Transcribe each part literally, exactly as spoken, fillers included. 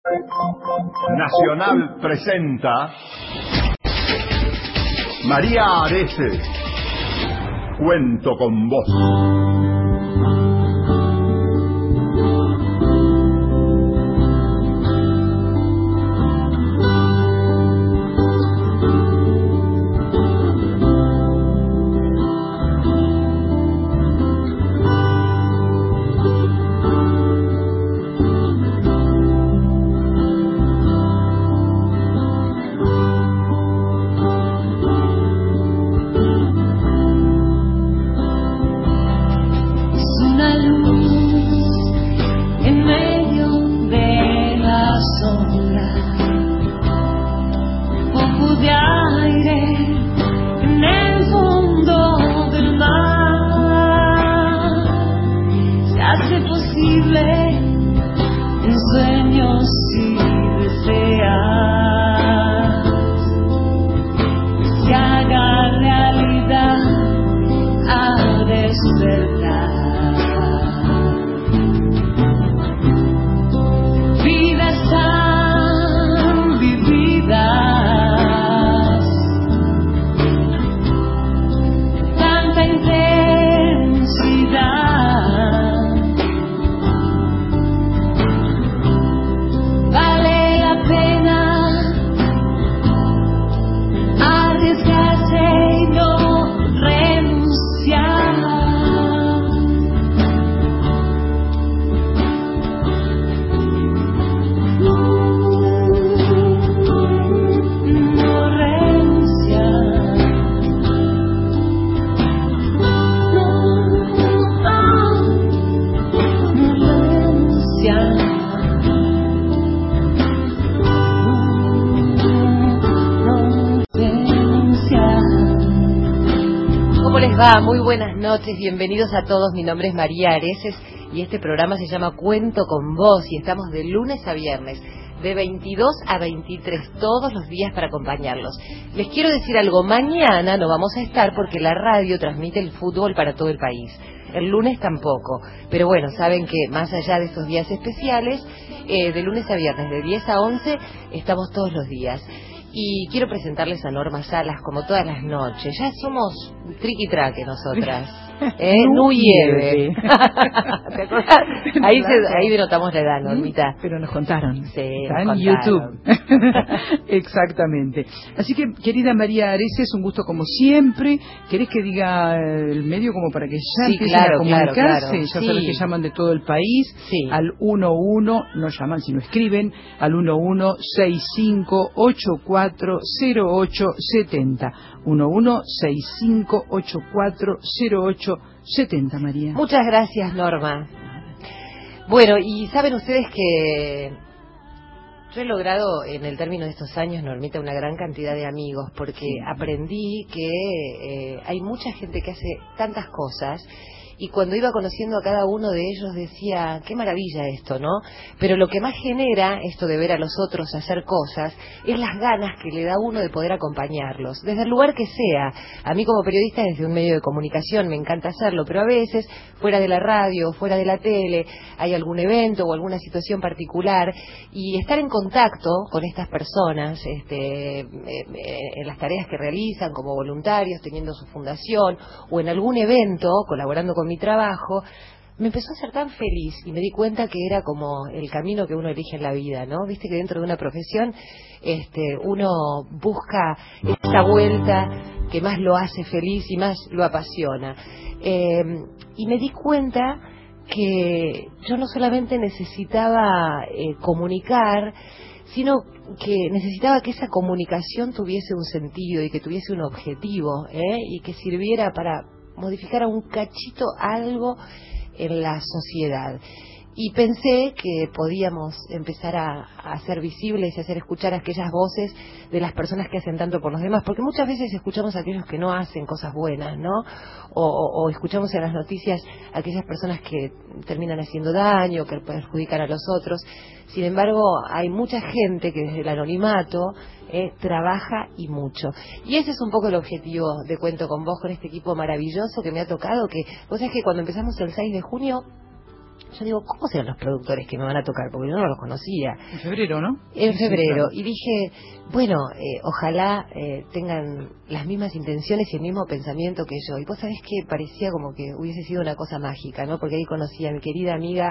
Nacional presenta María Areces, Cuento con Vos. Va, muy buenas noches, bienvenidos a todos. Mi nombre es María Areces y este programa se llama Cuento con Vos y estamos de lunes a viernes de veintidós a veintitrés todos los días para acompañarlos. Les quiero decir algo, mañana no vamos a estar porque la radio transmite el fútbol para todo el país. El lunes tampoco, pero bueno, saben que más allá de estos días especiales, eh, de lunes a viernes de diez a once estamos todos los días. Y quiero presentarles a Norma Salas como todas las noches. Ya somos triqui-traque nosotras. ¿Eh? Nuyeve. ¿Te acordás? Ahí, se, ahí denotamos la edad, Normita. Pero nos contaron. Sí, está nos en contaron. YouTube. Exactamente. Así que, querida María Areces, un gusto como siempre. ¿Querés que diga el medio como para que ya sí, empiecen claro, a comunicarse? Claro, claro. Ya sí. sabes que llaman de todo el país. Sí. Al uno uno, no llaman sino escriben, al uno uno seis cinco ocho cuatro cero ocho siete cero. uno uno seis cinco ocho cuatro cero ocho siete cero, María. Muchas gracias, Norma. Bueno, y saben ustedes que yo he logrado en el término de estos años, Normita, una gran cantidad de amigos, porque sí. aprendí que eh, hay mucha gente que hace tantas cosas. Y cuando iba conociendo a cada uno de ellos decía, qué maravilla esto, ¿no? Pero lo que más genera esto de ver a los otros hacer cosas es las ganas que le da uno de poder acompañarlos, desde el lugar que sea. A mí como periodista desde un medio de comunicación me encanta hacerlo, pero a veces fuera de la radio, fuera de la tele, hay algún evento o alguna situación particular y estar en contacto con estas personas, este, en las tareas que realizan como voluntarios, teniendo su fundación o en algún evento, colaborando con mi trabajo, me empezó a hacer tan feliz y me di cuenta que era como el camino que uno elige en la vida, ¿no? Viste que dentro de una profesión este, uno busca esa vuelta que más lo hace feliz y más lo apasiona. Eh, y me di cuenta que yo no solamente necesitaba eh, comunicar, sino que necesitaba que esa comunicación tuviese un sentido y que tuviese un objetivo, ¿eh? Y que sirviera para modificar a un cachito algo en la sociedad. Y pensé que podíamos empezar a, a hacer visibles y hacer escuchar aquellas voces de las personas que hacen tanto por los demás, porque muchas veces escuchamos a aquellos que no hacen cosas buenas, ¿no? O, o, o escuchamos en las noticias a aquellas personas que terminan haciendo daño, que perjudican a los otros. Sin embargo, hay mucha gente que desde el anonimato eh, trabaja y mucho. Y ese es un poco el objetivo de Cuento con Vos, con este equipo maravilloso que me ha tocado, que vos sabés que cuando empezamos el seis de junio, Yo digo, ¿cómo serán los productores que me van a tocar? Porque yo no los conocía. En febrero, ¿no? En Sí, febrero. sí, Y dije, bueno, eh, ojalá eh, tengan las mismas intenciones y el mismo pensamiento que yo. Y vos sabés que parecía como que hubiese sido una cosa mágica, ¿no? Porque ahí conocí a mi querida amiga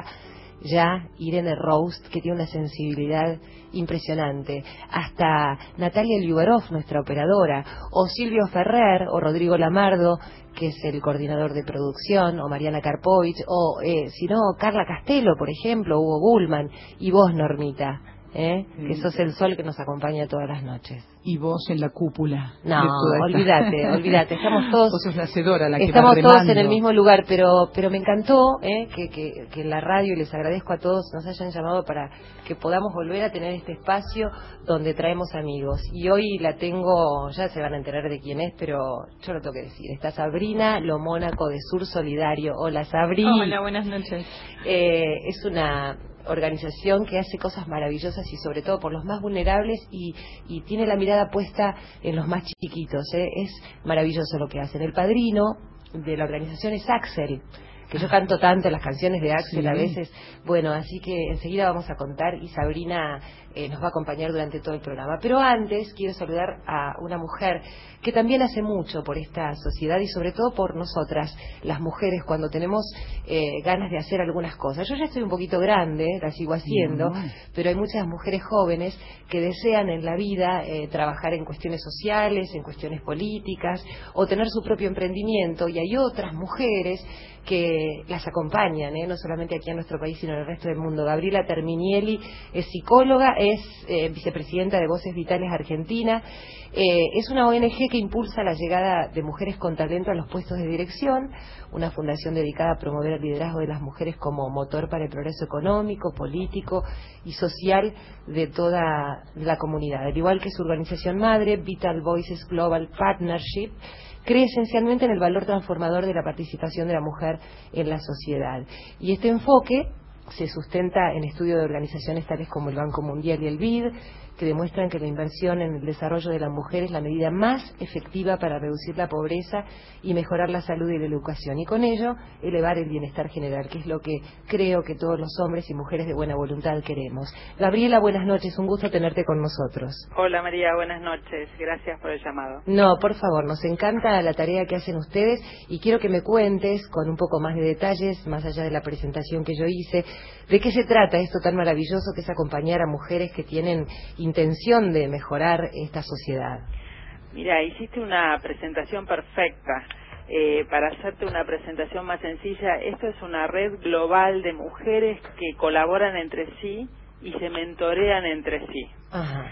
ya Irene Roast, que tiene una sensibilidad impresionante, hasta Natalia Liubarov, nuestra operadora, o Silvio Ferrer, o Rodrigo Lamardo, que es el coordinador de producción, o Mariana Karpovich, o eh, si no, Carla Castelo, por ejemplo, Hugo Gullman, y vos, Normita, ¿eh? Sí. Que sos el sol que nos acompaña todas las noches. Y vos en la cúpula. No, de toda esta... olvídate, olvídate, estamos todos... Vos sos la hacedora, la que Estamos va todos remando. en el mismo lugar, pero pero me encantó ¿eh? que, que, que en la radio, y les agradezco a todos, nos hayan llamado para que podamos volver a tener este espacio donde traemos amigos. Y hoy la tengo, ya se van a enterar de quién es, pero yo lo tengo que decir. Está Sabrina Lo Mónaco de Sur Solidario. Hola, Sabri. Hola, buenas noches. Eh, es una organización que hace cosas maravillosas y sobre todo por los más vulnerables y, y tiene la mirada puesta en los más chiquitos. ¿eh? Es maravilloso lo que hacen. El padrino de la organización es Axel, que yo canto tanto las canciones de Axel sí. a veces. Bueno, así que enseguida vamos a contar y Sabrina eh, nos va a acompañar durante todo el programa. Pero antes quiero saludar a una mujer que también hace mucho por esta sociedad y sobre todo por nosotras, las mujeres, cuando tenemos eh, ganas de hacer algunas cosas. Yo ya estoy un poquito grande, la sigo haciendo, no. pero hay muchas mujeres jóvenes que desean en la vida eh, trabajar en cuestiones sociales, en cuestiones políticas, o tener su propio emprendimiento, y hay otras mujeres que las acompañan, ¿eh? no solamente aquí en nuestro país, sino en el resto del mundo. Gabriela Terminielli es psicóloga, es eh, vicepresidenta de Voces Vitales Argentina, eh, es una O N G que impulsa la llegada de mujeres con talento a los puestos de dirección, una fundación dedicada a promover el liderazgo de las mujeres como motor para el progreso económico, político y social de toda la comunidad. Al igual que su organización madre, Vital Voices Global Partnership, cree esencialmente en el valor transformador de la participación de la mujer en la sociedad. Y este enfoque se sustenta en estudios de organizaciones tales como el Banco Mundial y el B I D, que demuestran que la inversión en el desarrollo de la mujer es la medida más efectiva para reducir la pobreza y mejorar la salud y la educación, y con ello elevar el bienestar general, que es lo que creo que todos los hombres y mujeres de buena voluntad queremos. Gabriela, buenas noches, un gusto tenerte con nosotros. Hola María, buenas noches, gracias por el llamado. No, por favor, nos encanta la tarea que hacen ustedes y quiero que me cuentes con un poco más de detalles, más allá de la presentación que yo hice, de qué se trata esto tan maravilloso que es acompañar a mujeres que tienen intención de mejorar esta sociedad. Mira, hiciste una presentación perfecta. Eh, para hacerte una presentación más sencilla, esto es una red global de mujeres que colaboran entre sí y se mentorean entre sí. Ajá.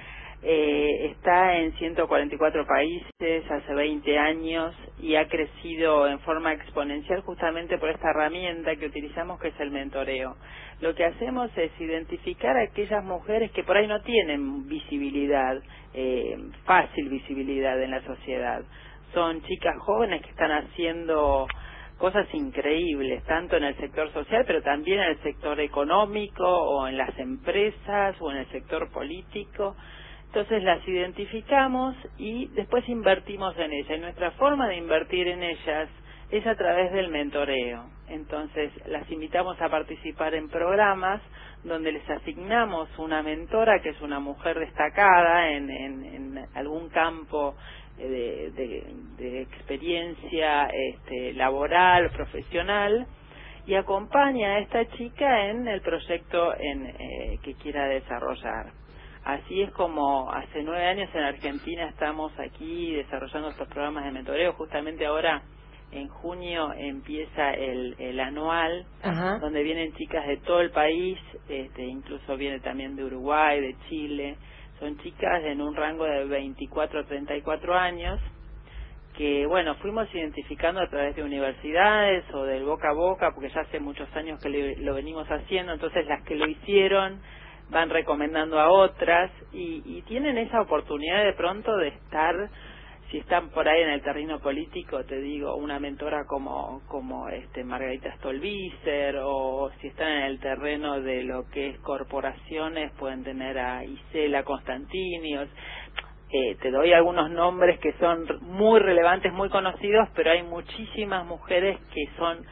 Eh, está en ciento cuarenta y cuatro países hace veinte años y ha crecido en forma exponencial justamente por esta herramienta que utilizamos, que es el mentoreo. Lo que hacemos es identificar a aquellas mujeres que por ahí no tienen visibilidad, eh, fácil visibilidad en la sociedad. Son chicas jóvenes que están haciendo cosas increíbles, tanto en el sector social, pero también en el sector económico, o en las empresas, o en el sector político. Entonces las identificamos y después invertimos en ellas. Y nuestra forma de invertir en ellas es a través del mentoreo. Entonces las invitamos a participar en programas donde les asignamos una mentora, que es una mujer destacada en, en, en algún campo de, de, de experiencia este, laboral, profesional, y acompaña a esta chica en el proyecto en, eh, que quiera desarrollar. Así es como hace nueve años en Argentina estamos aquí desarrollando estos programas de mentoreo. Justamente ahora, en junio, empieza el, el anual, Ajá. donde vienen chicas de todo el país, este, incluso viene también de Uruguay, de Chile. Son chicas en un rango de veinticuatro a treinta y cuatro años, que, bueno, fuimos identificando a través de universidades o del boca a boca, porque ya hace muchos años que le, lo venimos haciendo. Entonces las que lo hicieron van recomendando a otras y, y tienen esa oportunidad de pronto de estar, si están por ahí en el terreno político, te digo, una mentora como como este Margarita Stolbizer, o si están en el terreno de lo que es corporaciones, pueden tener a Isela Constantini. Eh, te doy algunos nombres que son muy relevantes, muy conocidos, pero hay muchísimas mujeres que son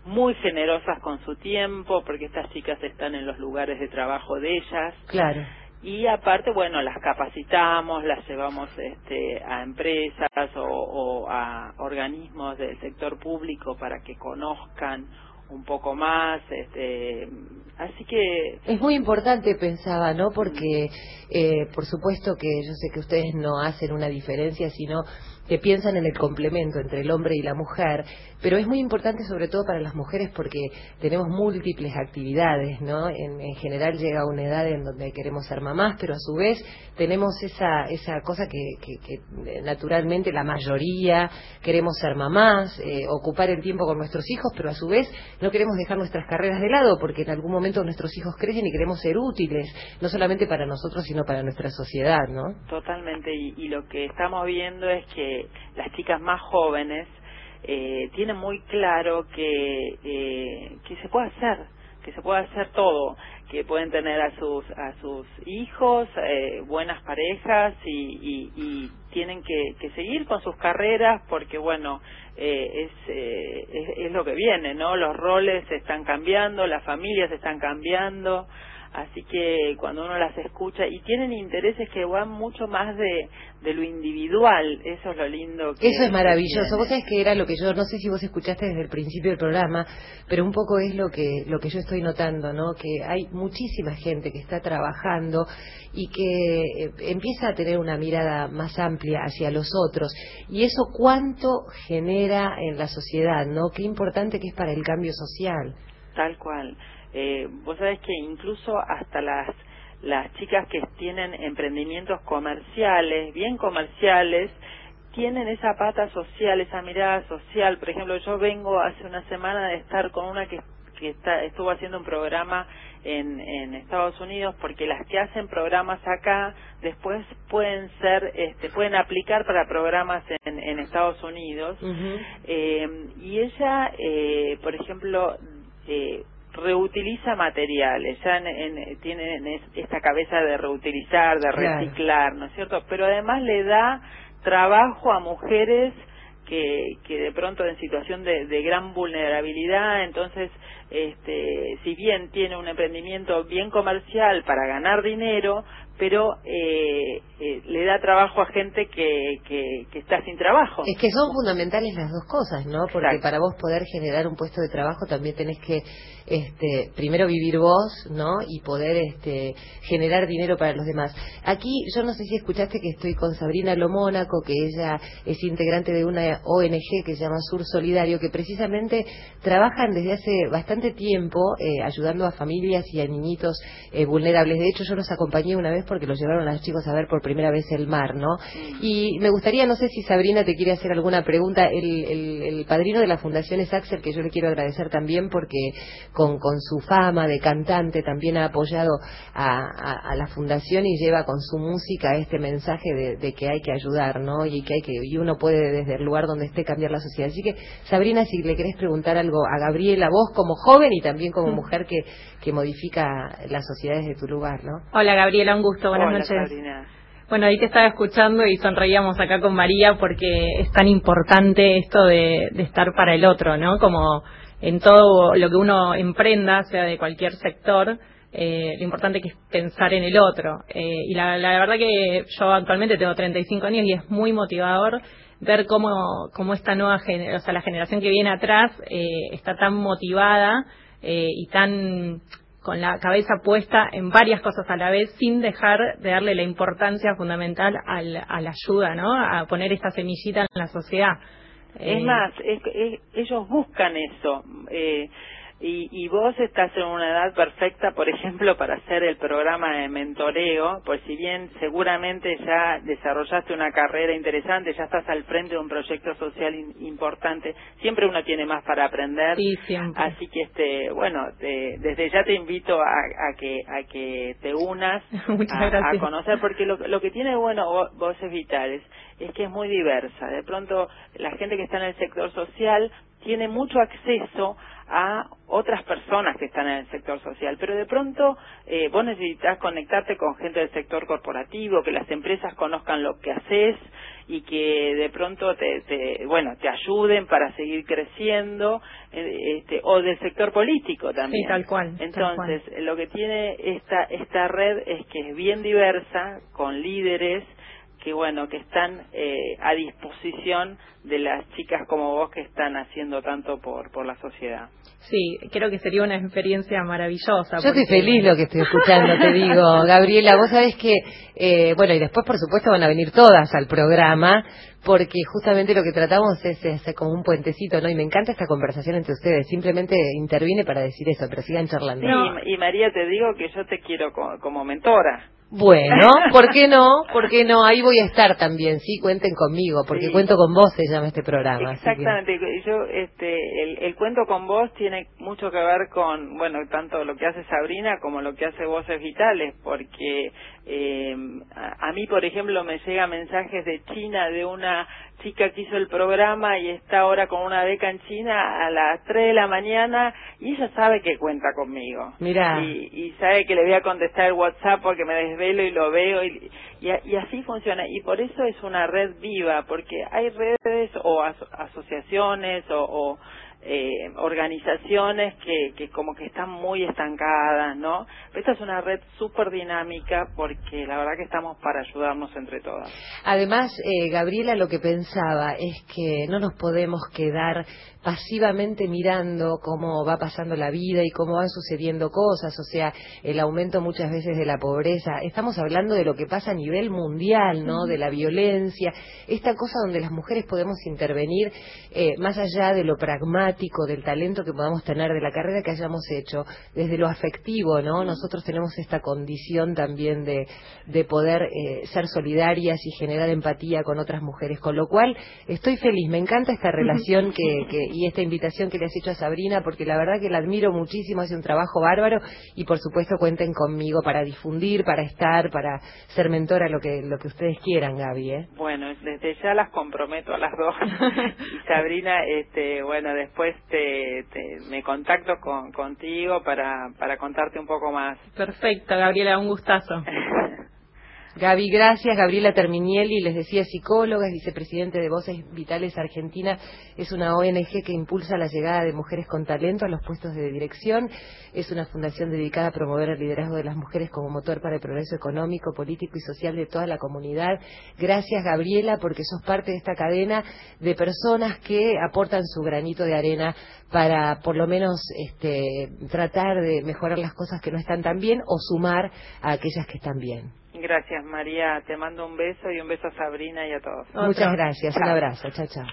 muy generosas con su tiempo, porque estas chicas están en los lugares de trabajo de ellas. Claro. Y aparte, bueno, las capacitamos, las llevamos este, a empresas o, o a organismos del sector público para que conozcan un poco más, este, así que... Es muy importante, pensaba, ¿no? Porque, eh, por supuesto que yo sé que ustedes no hacen una diferencia, sino que piensan en el complemento entre el hombre y la mujer, pero es muy importante sobre todo para las mujeres porque tenemos múltiples actividades, ¿no? En, en general llega una edad en donde queremos ser mamás, pero a su vez tenemos esa esa cosa que, que, que naturalmente la mayoría queremos ser mamás, eh, ocupar el tiempo con nuestros hijos, pero a su vez no queremos dejar nuestras carreras de lado porque en algún momento nuestros hijos crecen y queremos ser útiles, no solamente para nosotros sino para nuestra sociedad, ¿no? Totalmente, y, y lo que estamos viendo es que las chicas más jóvenes eh, tienen muy claro que eh, que se puede hacer, que se puede hacer todo, que pueden tener a sus a sus hijos, eh, buenas parejas y, y, y tienen que, que seguir con sus carreras porque bueno eh, es, eh, es es lo que viene, ¿no? Los roles se están cambiando, las familias se están cambiando. Así que cuando uno las escucha y tienen intereses que van mucho más de, de lo individual, eso es lo lindo que eso es maravilloso. Que vos sabés que era lo que yo, no sé si vos escuchaste desde el principio del programa, pero un poco es lo que lo que yo estoy notando, ¿no? Que hay muchísima gente que está trabajando y que eh, empieza a tener una mirada más amplia hacia los otros, y eso cuánto genera en la sociedad, ¿no? Qué importante que es para el cambio social. Tal cual. Eh, vos sabés que incluso hasta las las chicas que tienen emprendimientos comerciales, bien comerciales, tienen esa pata social, esa mirada social. Por ejemplo, yo vengo hace una semana de estar con una que, que está, estuvo haciendo un programa en, en Estados Unidos, porque las que hacen programas acá después pueden ser, este, pueden aplicar para programas en, en Estados Unidos. Uh-huh. eh, y ella, eh, por ejemplo, eh, reutiliza materiales, ya en, en, tiene esta cabeza de reutilizar, de reciclar, claro. ¿No es cierto? Pero además le da trabajo a mujeres que, que de pronto en situación de, de gran vulnerabilidad, entonces, este, si bien tiene un emprendimiento bien comercial para ganar dinero, pero eh, eh, le da trabajo a gente que, que, que está sin trabajo. Es que son fundamentales las dos cosas, ¿no? Porque Exacto. Para vos poder generar un puesto de trabajo también tenés que este, primero vivir vos, ¿no? Y poder este, generar dinero para los demás. Aquí, yo no sé si escuchaste que estoy con Sabrina Lomónaco, que ella es integrante de una O N G que se llama Sur Solidario, que precisamente trabajan desde hace bastante tiempo eh, ayudando a familias y a niñitos eh, vulnerables. De hecho, yo los acompañé una vez porque los llevaron a los chicos a ver por primera vez el mar, ¿no? Y me gustaría, no sé si Sabrina te quiere hacer alguna pregunta. El, el, el padrino de la fundación es Axel, que yo le quiero agradecer también porque con, con su fama de cantante también ha apoyado a, a, a la fundación y lleva con su música este mensaje de, de que hay que ayudar, ¿no? Y que hay que y uno puede desde el lugar donde esté cambiar la sociedad. Así que, Sabrina, si le querés preguntar algo a Gabriela, vos como joven y también como mujer que, que modifica las sociedades de tu lugar, ¿no? Hola, Gabriela, un gusto. Buenas Hola, noches. Sabrina. Bueno, ahí te estaba escuchando y sonreíamos acá con María porque es tan importante esto de, de estar para el otro, ¿no? Como en todo lo que uno emprenda, sea de cualquier sector, eh, lo importante que es pensar en el otro. Eh, y la, la verdad que yo actualmente tengo treinta y cinco años y es muy motivador ver cómo, cómo esta nueva generación, o sea, la generación que viene atrás eh, está tan motivada eh, y tan con la cabeza puesta en varias cosas a la vez, sin dejar de darle la importancia fundamental al, a la ayuda, ¿no? A poner esta semillita en la sociedad. Es eh, más, es, es, ellos buscan eso. Eh, y, y vos estás en una edad perfecta, por ejemplo, para hacer el programa de mentoreo, pues si bien seguramente ya desarrollaste una carrera interesante, ya estás al frente de un proyecto social in, importante, siempre uno tiene más para aprender. Sí, siempre. Así que, este, bueno, te, desde ya te invito a, a que a que te unas a, a conocer, porque lo, lo que tiene bueno Voces Vitales es que es muy diversa. De pronto, la gente que está en el sector social tiene mucho acceso a otras personas que están en el sector social, pero de pronto eh, vos necesitas conectarte con gente del sector corporativo, que las empresas conozcan lo que haces y que de pronto te, te bueno te ayuden para seguir creciendo, eh, este, o del sector político también. Sí, tal cual. Entonces, tal cual. lo que tiene esta esta red es que es bien diversa, con líderes que bueno que están eh, a disposición de las chicas como vos que están haciendo tanto por por la sociedad. Sí, creo que sería una experiencia maravillosa. Yo porque... estoy feliz lo que estoy escuchando, te digo, Gabriela. Vos sabés que, eh, bueno, y después por supuesto van a venir todas al programa, porque justamente lo que tratamos es, es como un puentecito, ¿no? Y me encanta esta conversación entre ustedes. Simplemente intervine para decir eso, pero sigan charlando. Sí, y, y María, te digo que yo te quiero como, como mentora. Bueno, ¿por qué no? ¿Por qué no? Ahí voy a estar también, sí, cuenten conmigo, porque Sí. Cuento con Vos se llama este programa. Exactamente, que... yo, este, el, el Cuento con Vos tiene mucho que ver con, bueno, tanto lo que hace Sabrina como lo que hace Voces Vitales, porque eh, a, a mí, por ejemplo, me llegan mensajes de China de una chica que hizo el programa y está ahora con una beca en China a las tres de la mañana y ella sabe que cuenta conmigo. Mirá. Y, y sabe que le voy a contestar el WhatsApp porque me desvelo y lo veo y, y, y así funciona. Y por eso es una red viva, porque hay redes o aso asociaciones o... o Eh, organizaciones que, que como que están muy estancadas, ¿no? Esta es una red súper dinámica porque la verdad que estamos para ayudarnos entre todas. Además, eh, Gabriela, lo que pensaba es que no nos podemos quedar pasivamente mirando cómo va pasando la vida y cómo van sucediendo cosas, o sea, el aumento muchas veces de la pobreza. Estamos hablando de lo que pasa a nivel mundial, ¿no? De la violencia, esta cosa donde las mujeres podemos intervenir eh, más allá de lo pragmático, del talento que podamos tener, de la carrera que hayamos hecho, desde lo afectivo, ¿no? Nosotros tenemos esta condición también de, de poder eh, ser solidarias y generar empatía con otras mujeres, con lo cual estoy feliz, me encanta esta relación que, que y esta invitación que le has hecho a Sabrina, porque la verdad que la admiro muchísimo, hace un trabajo bárbaro y por supuesto cuenten conmigo para difundir, para estar, para ser mentora, lo que lo que ustedes quieran, Gaby, ¿eh? Bueno, desde ya las comprometo a las dos. Y Sabrina, este, bueno, después te, te me contacto con contigo para para contarte un poco más. Perfecto, Gabriela, un gustazo. Gaby, gracias. Gabriela Terminielli, les decía, psicóloga, es vicepresidente de Voces Vitales Argentina, es una O N G que impulsa la llegada de mujeres con talento a los puestos de dirección, es una fundación dedicada a promover el liderazgo de las mujeres como motor para el progreso económico, político y social de toda la comunidad. Gracias, Gabriela, porque sos parte de esta cadena de personas que aportan su granito de arena para por lo menos este, tratar de mejorar las cosas que no están tan bien o sumar a aquellas que están bien. Gracias, María. Te mando un beso y un beso a Sabrina y a todos. Muchas Otro. gracias. Un abrazo. Chao, chao.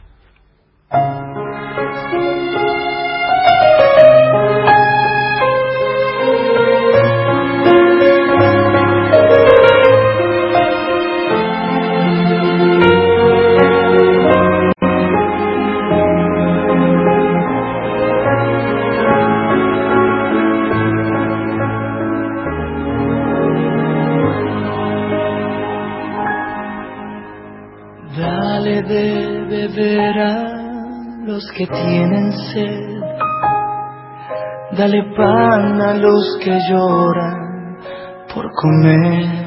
Dale de beber a los que tienen sed, dale pan a los que lloran por comer.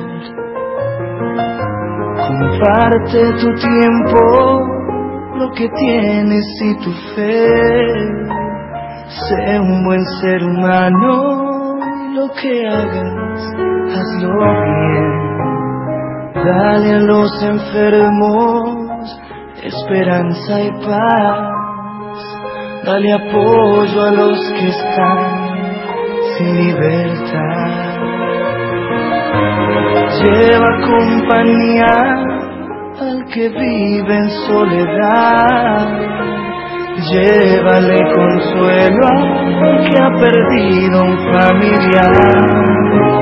Comparte tu tiempo, lo que tienes y tu fe. Sé un buen ser humano y lo que hagas, hazlo bien. Dale a los enfermos esperanza y paz. Dale apoyo a los que están sin libertad. Lleva compañía al que vive en soledad. Llévale consuelo al que ha perdido un familiar.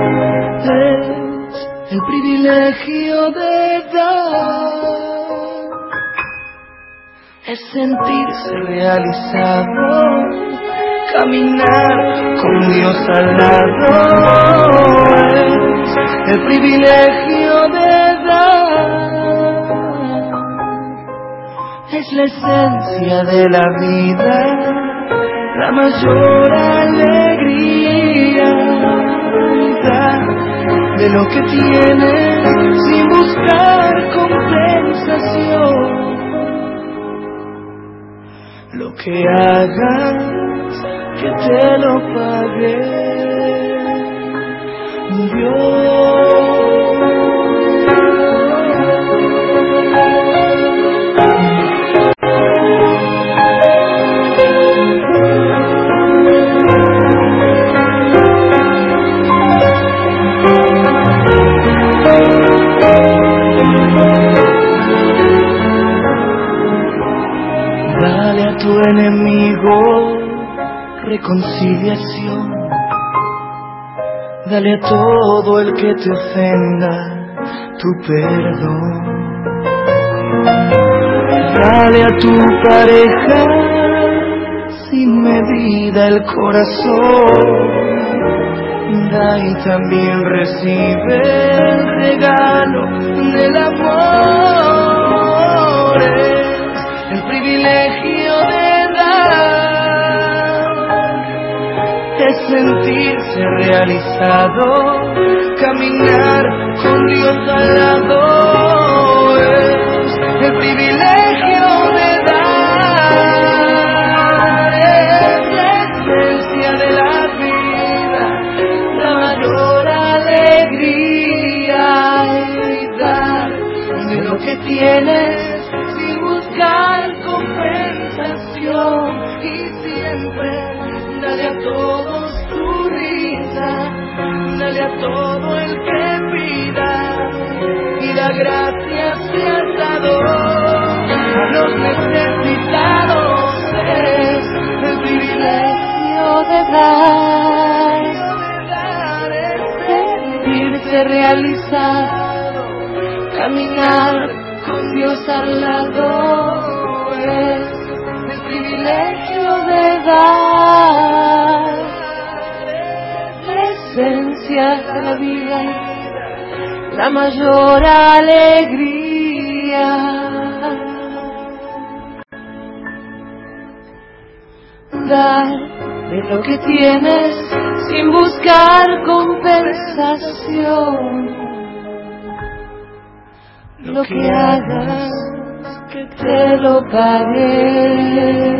Es el privilegio de dar, es sentirse realizado, caminar con Dios al lado. Es el privilegio de dar, es la esencia de la vida. la mayor alegría, dar de lo que tienes sin buscar compensación. Lo que hagas, que te lo pague Dios. Dale a tu enemigo reconciliación, dale a todo el que te ofenda tu perdón, dale a tu pareja sin medida el corazón, da y también recibe el regalo del amor, es el privilegio de dar, es sentirse realizado, caminar con Dios al lado, es el privilegio de dar, es la esencia de la vida, la mayor alegría es dar de lo que tienes sin buscar compensación, y siempre dale a todos tu risa, dale a todo el que pida, y la gracia seas dado a los necesitados, es el privilegio de dar, es sentirse realizado, caminar con Dios al lado, es el privilegio de dar, la esencia de la vida, la mayor alegría. Dar de lo que tienes sin buscar compensación. Lo que hagas, que te lo pague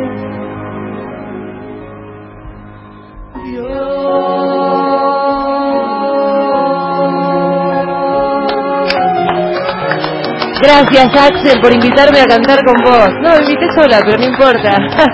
Gracias, Axel, por invitarme a cantar con vos. No, me invité sola, pero no importa.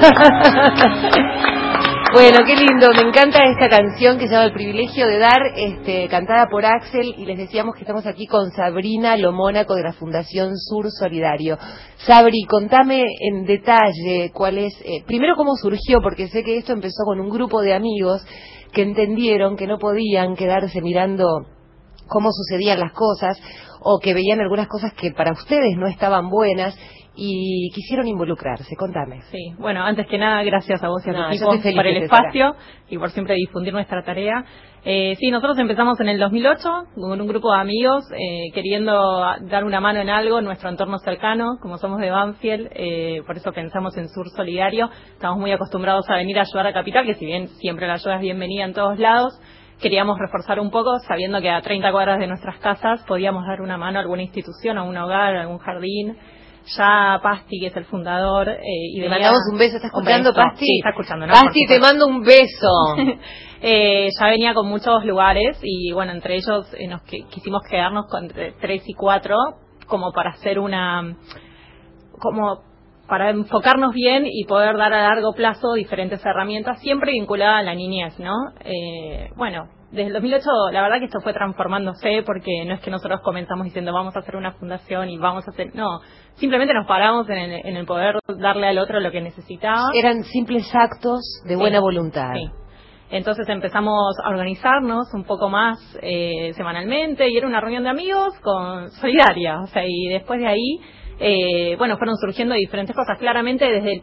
Bueno, qué lindo, me encanta esta canción que se llama El privilegio de dar, este, cantada por Axel, y les decíamos que estamos aquí con Sabrina Lomónaco de la Fundación Sur Solidario. Sabri, contame en detalle cuál es, eh, primero cómo surgió, porque sé que esto empezó con un grupo de amigos que entendieron que no podían quedarse mirando cómo sucedían las cosas, o que veían algunas cosas que para ustedes no estaban buenas, y quisieron involucrarse. Contame. Sí, bueno, antes que nada, gracias a vos y a tu no, equipo por el espacio y por siempre difundir nuestra tarea. Eh, sí, nosotros empezamos en el dos mil ocho con un grupo de amigos eh, queriendo dar una mano en algo en nuestro entorno cercano, como somos de Banfield, eh, por eso pensamos en Sur Solidario. Estamos muy acostumbrados a venir a ayudar a Capital, que si bien siempre la ayuda es bienvenida en todos lados, queríamos reforzar un poco, sabiendo que a treinta cuadras de nuestras casas podíamos dar una mano a alguna institución, a un hogar, a algún jardín. Ya Pasti, que es el fundador, eh, y le mandamos un beso. ¿Está escuchando, Pasti? Sí, está escuchando, ¿no? Pasti, te mando un beso. eh, ya venía con muchos lugares y, bueno, entre ellos eh, nos que, quisimos quedarnos con tres y cuatro como para hacer una... como para enfocarnos bien y poder dar a largo plazo diferentes herramientas, siempre vinculadas a la niñez, ¿no? Eh, bueno, desde el dos mil ocho la verdad que esto fue transformándose, porque no es que nosotros comenzamos diciendo vamos a hacer una fundación y vamos a hacer... No, simplemente nos paramos en el, en el poder darle al otro lo que necesitaba. Eran simples actos de sí, buena voluntad. Sí. Entonces empezamos a organizarnos un poco más eh, semanalmente, y era una reunión de amigos con solidaria, o sea, y después de ahí... Eh, bueno, fueron surgiendo diferentes cosas. Claramente desde el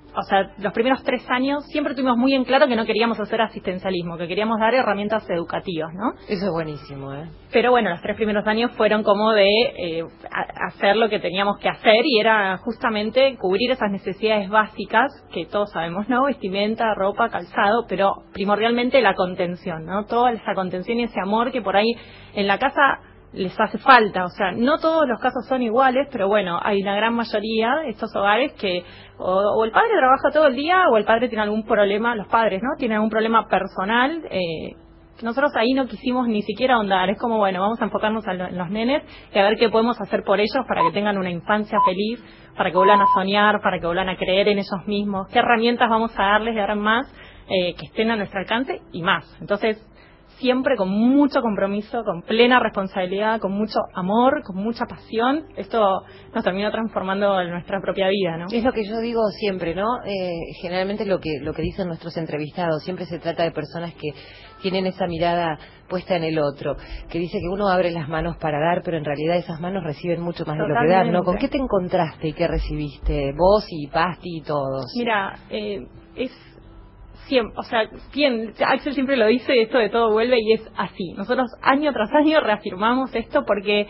o sea, los primeros tres años siempre tuvimos muy en claro que no queríamos hacer asistencialismo, que queríamos dar herramientas educativas, ¿no? Eso es buenísimo, ¿eh? Pero bueno, los tres primeros años fueron como de eh, a- hacer lo que teníamos que hacer y era justamente cubrir esas necesidades básicas que todos sabemos, ¿no? Vestimenta, ropa, calzado, pero primordialmente la contención, ¿no? Toda esa contención y ese amor que por ahí en la casa les hace falta, o sea, no todos los casos son iguales, pero bueno, hay una gran mayoría de estos hogares que o, o el padre trabaja todo el día o el padre tiene algún problema, los padres, ¿no? Tienen algún problema personal, eh, nosotros ahí no quisimos ni siquiera ahondar, es como, bueno, vamos a enfocarnos en, lo, en los nenes y a ver qué podemos hacer por ellos para que tengan una infancia feliz, para que vuelvan a soñar, para que vuelvan a creer en ellos mismos, qué herramientas vamos a darles de ahora en más eh, que estén a nuestro alcance y más. Entonces, siempre con mucho compromiso, con plena responsabilidad, con mucho amor, con mucha pasión. Esto nos terminó transformando en nuestra propia vida, ¿no? Es lo que yo digo siempre, ¿no? Eh, generalmente lo que lo que dicen nuestros entrevistados, siempre se trata de personas que tienen esa mirada puesta en el otro, que dice que uno abre las manos para dar, pero en realidad esas manos reciben mucho más Totalmente. de lo que dan, ¿no? ¿Con qué te encontraste y qué recibiste? Vos y Pasti y todos. Mira, eh, es... Siempre, o sea, bien, Axel siempre lo dice, esto de todo vuelve y es así. Nosotros año tras año reafirmamos esto porque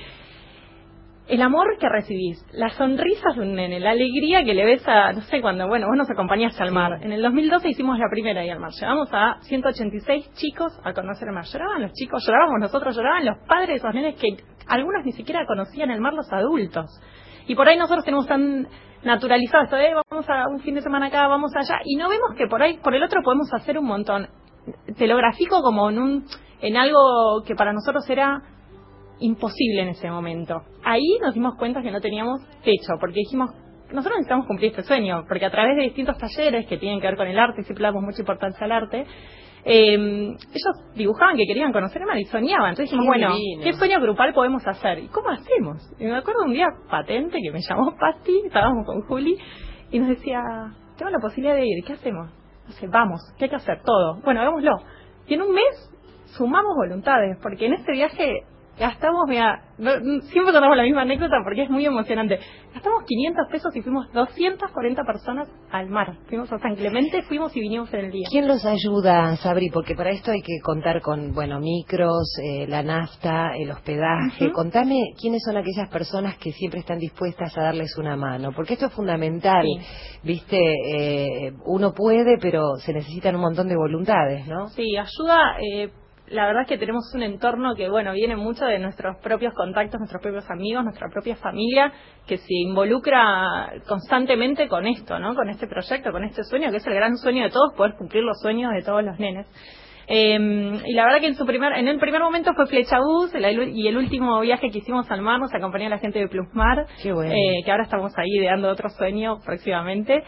el amor que recibís, las sonrisas de un nene, la alegría que le ves a, no sé, cuando, bueno, vos nos acompañaste al mar. En el dos mil doce hicimos la primera ida al mar. Llevamos a ciento ochenta y seis chicos a conocer el mar. Lloraban los chicos, llorábamos nosotros, lloraban los padres de esos nenes que algunos ni siquiera conocían el mar, los adultos. Y por ahí nosotros tenemos tan naturalizado esto de vamos a un fin de semana acá, vamos allá, y no vemos que por ahí, por el otro podemos hacer un montón. Te lo grafico como en un, en algo que para nosotros era imposible en ese momento. Ahí nos dimos cuenta que no teníamos techo, porque dijimos, nosotros necesitamos cumplir este sueño, porque a través de distintos talleres que tienen que ver con el arte, siempre damos mucha importancia al arte, eh, ellos dibujaban que querían conocer el mar y soñaban. Entonces dijimos, Qué bueno, divino. ¿qué sueño grupal podemos hacer? ¿Y cómo hacemos? Y me acuerdo un día patente que me llamó Pasti, estábamos con Juli, y nos decía, tengo la posibilidad de ir, ¿qué hacemos? No sé, vamos, ¿qué hay que hacer? Todo. Bueno, hagámoslo. Y en un mes sumamos voluntades, porque en este viaje gastamos, mira, no, siempre contamos la misma anécdota porque es muy emocionante. Gastamos quinientos pesos y fuimos doscientas cuarenta personas al mar. Fuimos a San Clemente, fuimos y vinimos en el día. ¿Quién los ayuda, Sabri? Porque para esto hay que contar con, bueno, micros, eh, la nafta, el hospedaje. Uh-huh. Contame quiénes son aquellas personas que siempre están dispuestas a darles una mano, porque esto es fundamental. Sí. Viste, eh, uno puede, pero se necesitan un montón de voluntades, ¿no? Sí, ayuda. Eh, la verdad es que tenemos un entorno que, bueno, viene mucho de nuestros propios contactos, nuestros propios amigos, nuestra propia familia, que se involucra constantemente con esto, ¿no? Con este proyecto, con este sueño, que es el gran sueño de todos, poder cumplir los sueños de todos los nenes. Eh, y la verdad que en su primer, en el primer momento fue Flecha Bus, y el último viaje que hicimos al mar nos acompañó la gente de Plusmar, Qué bueno. eh, que ahora estamos ahí ideando otro sueño próximamente.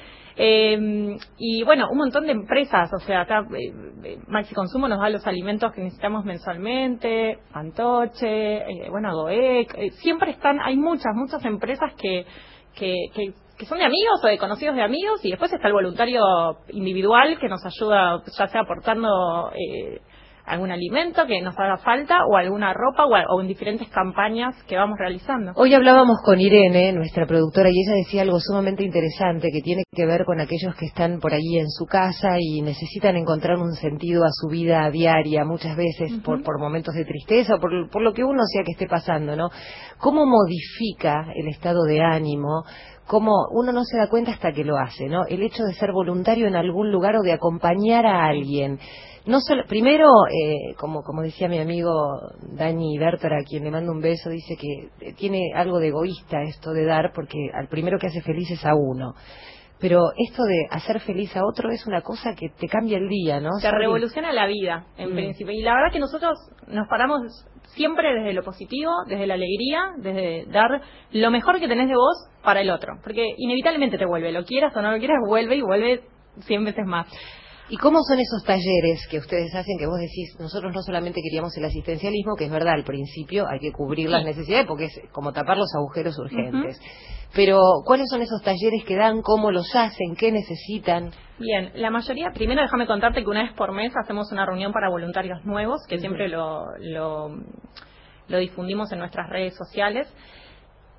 Eh, y bueno, un montón de empresas, o sea, acá eh, Maxi Consumo nos da los alimentos que necesitamos mensualmente, Fantoche, eh, bueno, Goec, eh, siempre están, hay muchas, muchas empresas que, que, que, que son de amigos o de conocidos de amigos, y después está el voluntario individual que nos ayuda, ya sea aportando eh, algún alimento que nos haga falta o alguna ropa o, o en diferentes campañas que vamos realizando. Hoy hablábamos con Irene, nuestra productora, y ella decía algo sumamente interesante que tiene que ver con aquellos que están por ahí en su casa y necesitan encontrar un sentido a su vida diaria, muchas veces uh-huh. por, por momentos de tristeza o por, por lo que uno sea que esté pasando, ¿no? ¿Cómo modifica el estado de ánimo? Cómo uno no se da cuenta hasta que lo hace, ¿no? El hecho de ser voluntario en algún lugar o de acompañar a alguien. No solo, primero, eh, como como decía mi amigo Dani Bertora, a quien le mando un beso, dice que tiene algo de egoísta esto de dar, porque al primero que hace feliz es a uno. Pero esto de hacer feliz a otro es una cosa que te cambia el día, ¿no? Te revoluciona la vida, en mm. principio. Y la verdad que nosotros nos paramos siempre desde lo positivo, desde la alegría, desde dar lo mejor que tenés de vos para el otro. Porque inevitablemente te vuelve, lo quieras o no lo quieras, vuelve y vuelve cien veces más. ¿Y cómo son esos talleres que ustedes hacen, que vos decís, nosotros no solamente queríamos el asistencialismo, que es verdad, al principio hay que cubrir sí. las necesidades, porque es como tapar los agujeros urgentes, uh-huh. pero ¿cuáles son esos talleres que dan, cómo los hacen, qué necesitan? Bien, la mayoría, primero déjame contarte que una vez por mes hacemos una reunión para voluntarios nuevos, que uh-huh. siempre lo, lo, lo difundimos en nuestras redes sociales.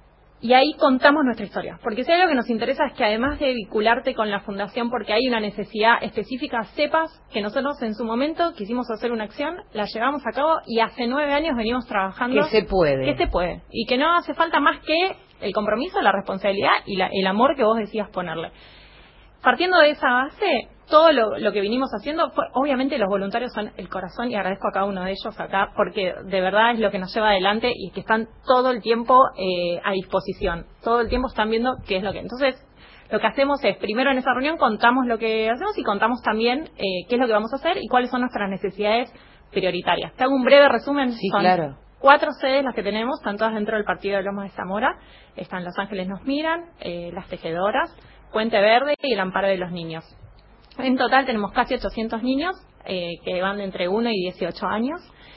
Y ahí contamos nuestra historia, porque si hay algo que nos interesa es que además de vincularte con la fundación porque hay una necesidad específica, sepas que nosotros en su momento quisimos hacer una acción, la llevamos a cabo y hace nueve años venimos trabajando. Que se puede. Que se puede. Y que no hace falta más que el compromiso, la responsabilidad y la, el amor que vos decías ponerle. Partiendo de esa base, todo lo, lo que vinimos haciendo, fue, obviamente los voluntarios son el corazón y agradezco a cada uno de ellos acá porque de verdad es lo que nos lleva adelante y que están todo el tiempo eh, a disposición, todo el tiempo están viendo qué es lo que... Entonces, lo que hacemos es, primero en esa reunión contamos lo que hacemos y contamos también eh, qué es lo que vamos a hacer y cuáles son nuestras necesidades prioritarias. Te hago un breve resumen. Sí, son claro. Cuatro sedes las que tenemos, están todas dentro del partido de Lomas de Zamora, están Los Ángeles Nos Miran, eh, Las Tejedoras, Puente Verde y el Amparo de los Niños. En total tenemos casi ochocientos niños eh, que van de entre uno y dieciocho años.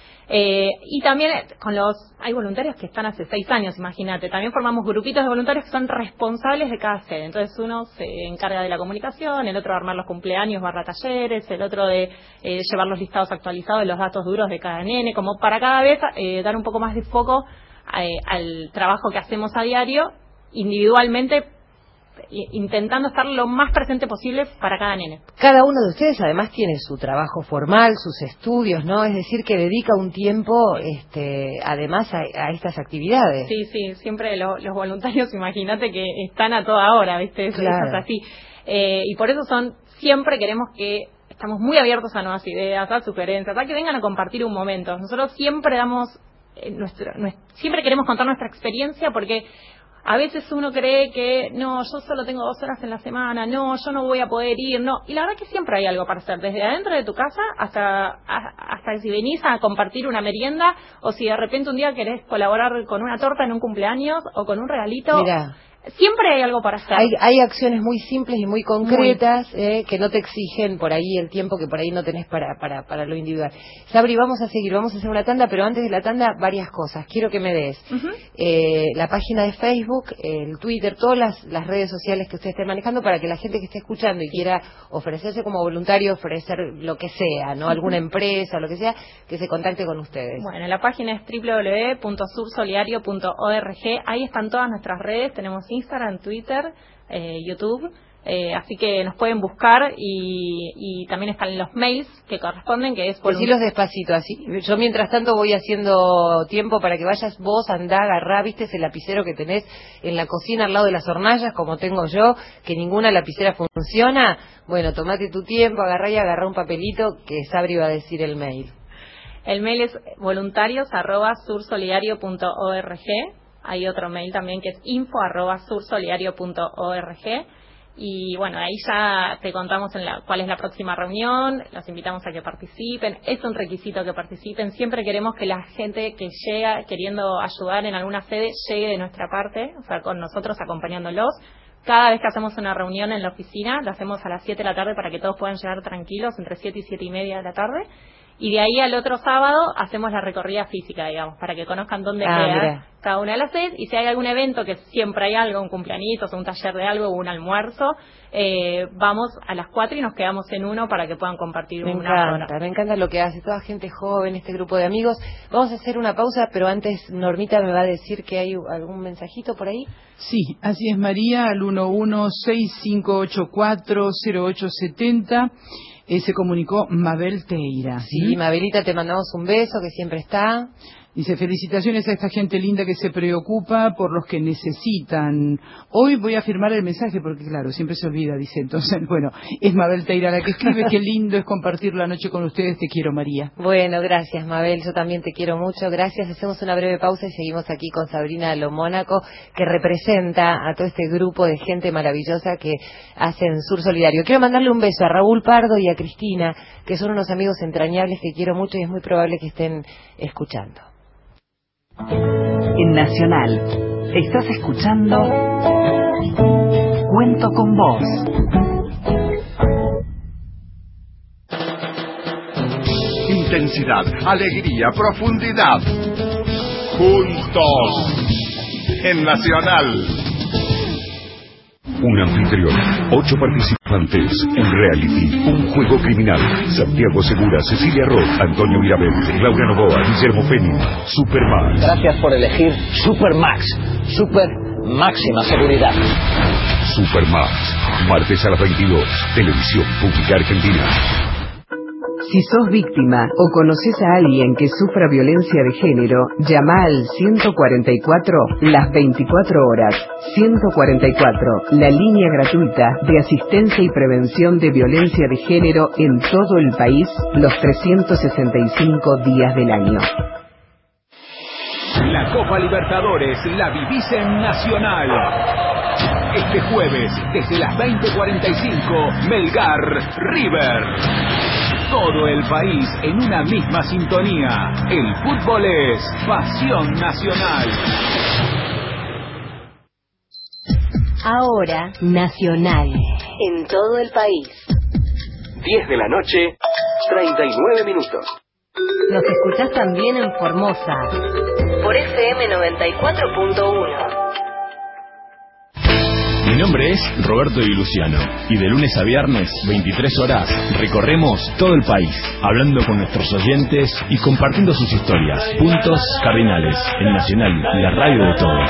Eh, y también con los hay voluntarios que están hace seis años, imagínate. También formamos grupitos de voluntarios que son responsables de cada sede. Entonces uno se encarga de la comunicación, el otro de armar los cumpleaños barra talleres, el otro de eh, llevar los listados actualizados de los datos duros de cada nene, como para cada vez eh, dar un poco más de foco eh, al trabajo que hacemos a diario, individualmente, intentando estar lo más presente posible para cada nene. Cada uno de ustedes además tiene su trabajo formal, sus estudios, ¿no? Es decir, que dedica un tiempo, este, además a, a estas actividades. Sí, sí, siempre lo, los voluntarios, imagínate que están a toda hora, ¿viste? Eso, claro. eso es así. Eh, y por eso son, siempre queremos que, estamos muy abiertos a nuevas ideas, a sugerencias, a que vengan a compartir un momento. Nosotros siempre damos, eh, nuestro, nuestro, siempre queremos contar nuestra experiencia porque a veces uno cree que, no, yo solo tengo dos horas en la semana, no, yo no voy a poder ir, no. Y la verdad que siempre hay algo para hacer, desde adentro de tu casa hasta hasta si venís a compartir una merienda o si de repente un día querés colaborar con una torta en un cumpleaños o con un regalito. Mirá. Siempre hay algo para hacer. Hay, hay acciones muy simples y muy concretas muy. Eh, que no te exigen por ahí el tiempo que por ahí no tenés para, para, para lo individual. Sabri, vamos a seguir, vamos a hacer una tanda, pero antes de la tanda varias cosas. Quiero que me des uh-huh. eh, la página de Facebook, el Twitter, todas las, las redes sociales que usted esté manejando para que la gente que esté escuchando y quiera ofrecerse como voluntario, ofrecer lo que sea, no, uh-huh. alguna empresa o lo que sea, que se contacte con ustedes. Bueno, la página es doble u doble u doble u punto sur solidario punto org. Ahí están todas nuestras redes, tenemos Instagram, Twitter, eh, YouTube, eh, así que nos pueden buscar y, y también están los mails que corresponden, que es... Decilos despacito, así. Yo mientras tanto voy haciendo tiempo para que vayas vos, andá, agarrá, viste ese lapicero que tenés en la cocina al lado de las hornallas, como tengo yo, que ninguna lapicera funciona. Bueno, tomate tu tiempo, agarrá y agarrá un papelito que Sabri va a decir el mail. El mail es voluntarios arroba sursolidario punto org. Hay otro mail también que es info arroba sursolidario punto org. Y bueno, ahí ya te contamos en la, cuál es la próxima reunión, los invitamos a que participen. Es un requisito que participen. Siempre queremos que la gente que llega queriendo ayudar en alguna sede llegue de nuestra parte, o sea, con nosotros acompañándolos. Cada vez que hacemos una reunión en la oficina, la hacemos a las siete de la tarde para que todos puedan llegar tranquilos, entre siete y siete y media de la tarde. Y de ahí al otro sábado hacemos la recorrida física, digamos, para que conozcan dónde ah, queda mira. cada una de las sedes. Y si hay algún evento, que siempre hay algo, un cumpleaños, un taller de algo, un almuerzo, eh, vamos a las cuatro y nos quedamos en uno para que puedan compartir me una encanta, hora. Me encanta lo que hace toda gente joven, este grupo de amigos. Vamos a hacer una pausa, pero antes Normita me va a decir que hay algún mensajito por ahí. Sí, así es, María, al uno uno seis cinco ocho cuatro cero ocho siete cero. Eh, se comunicó Mabel Teira. Sí, ¿Mm? Mabelita, te mandamos un beso, que siempre está. Dice, felicitaciones a esta gente linda que se preocupa por los que necesitan. Hoy voy a firmar el mensaje porque, claro, siempre se olvida, dice. Entonces, bueno, es Mabel Teira la que escribe. Qué lindo es compartir la noche con ustedes. Te quiero, María. Bueno, gracias, Mabel. Yo también te quiero mucho. Gracias. Hacemos una breve pausa y seguimos aquí con Sabrina Lo Mónaco, que representa a todo este grupo de gente maravillosa que hacen Sur Solidario. Quiero mandarle un beso a Raúl Pardo y a Cristina, que son unos amigos entrañables que quiero mucho y es muy probable que estén escuchando. En Nacional, estás escuchando Cuento con Vos. Intensidad, alegría, profundidad. Juntos. En Nacional. Un anfitrión, ocho participantes, un reality, un juego criminal. Santiago Segura, Cecilia Roth, Antonio Mirabel, Laura Novoa, Guillermo Feni, Supermax. Gracias por elegir Supermax. Super máxima seguridad. Supermax, martes a las veintidós, Televisión Pública Argentina. Si sos víctima o conoces a alguien que sufra violencia de género, llama al ciento cuarenta y cuatro las veinticuatro horas. ciento cuarenta y cuatro, la línea gratuita de asistencia y prevención de violencia de género en todo el país, los trescientos sesenta y cinco días del año. La Copa Libertadores la vivís en Nacional. Este jueves, desde las veinte cuarenta y cinco, Melgar River. Todo el país en una misma sintonía. El fútbol es pasión nacional. Ahora, Nacional. En todo el país. diez de la noche, treinta y nueve minutos. Nos escuchás también en Formosa. Por F M noventa y cuatro punto uno. Mi nombre es Roberto Di Luciano y de lunes a viernes, veintitrés horas, recorremos todo el país, hablando con nuestros oyentes y compartiendo sus historias. Puntos Cardinales, en Nacional, la radio de todos.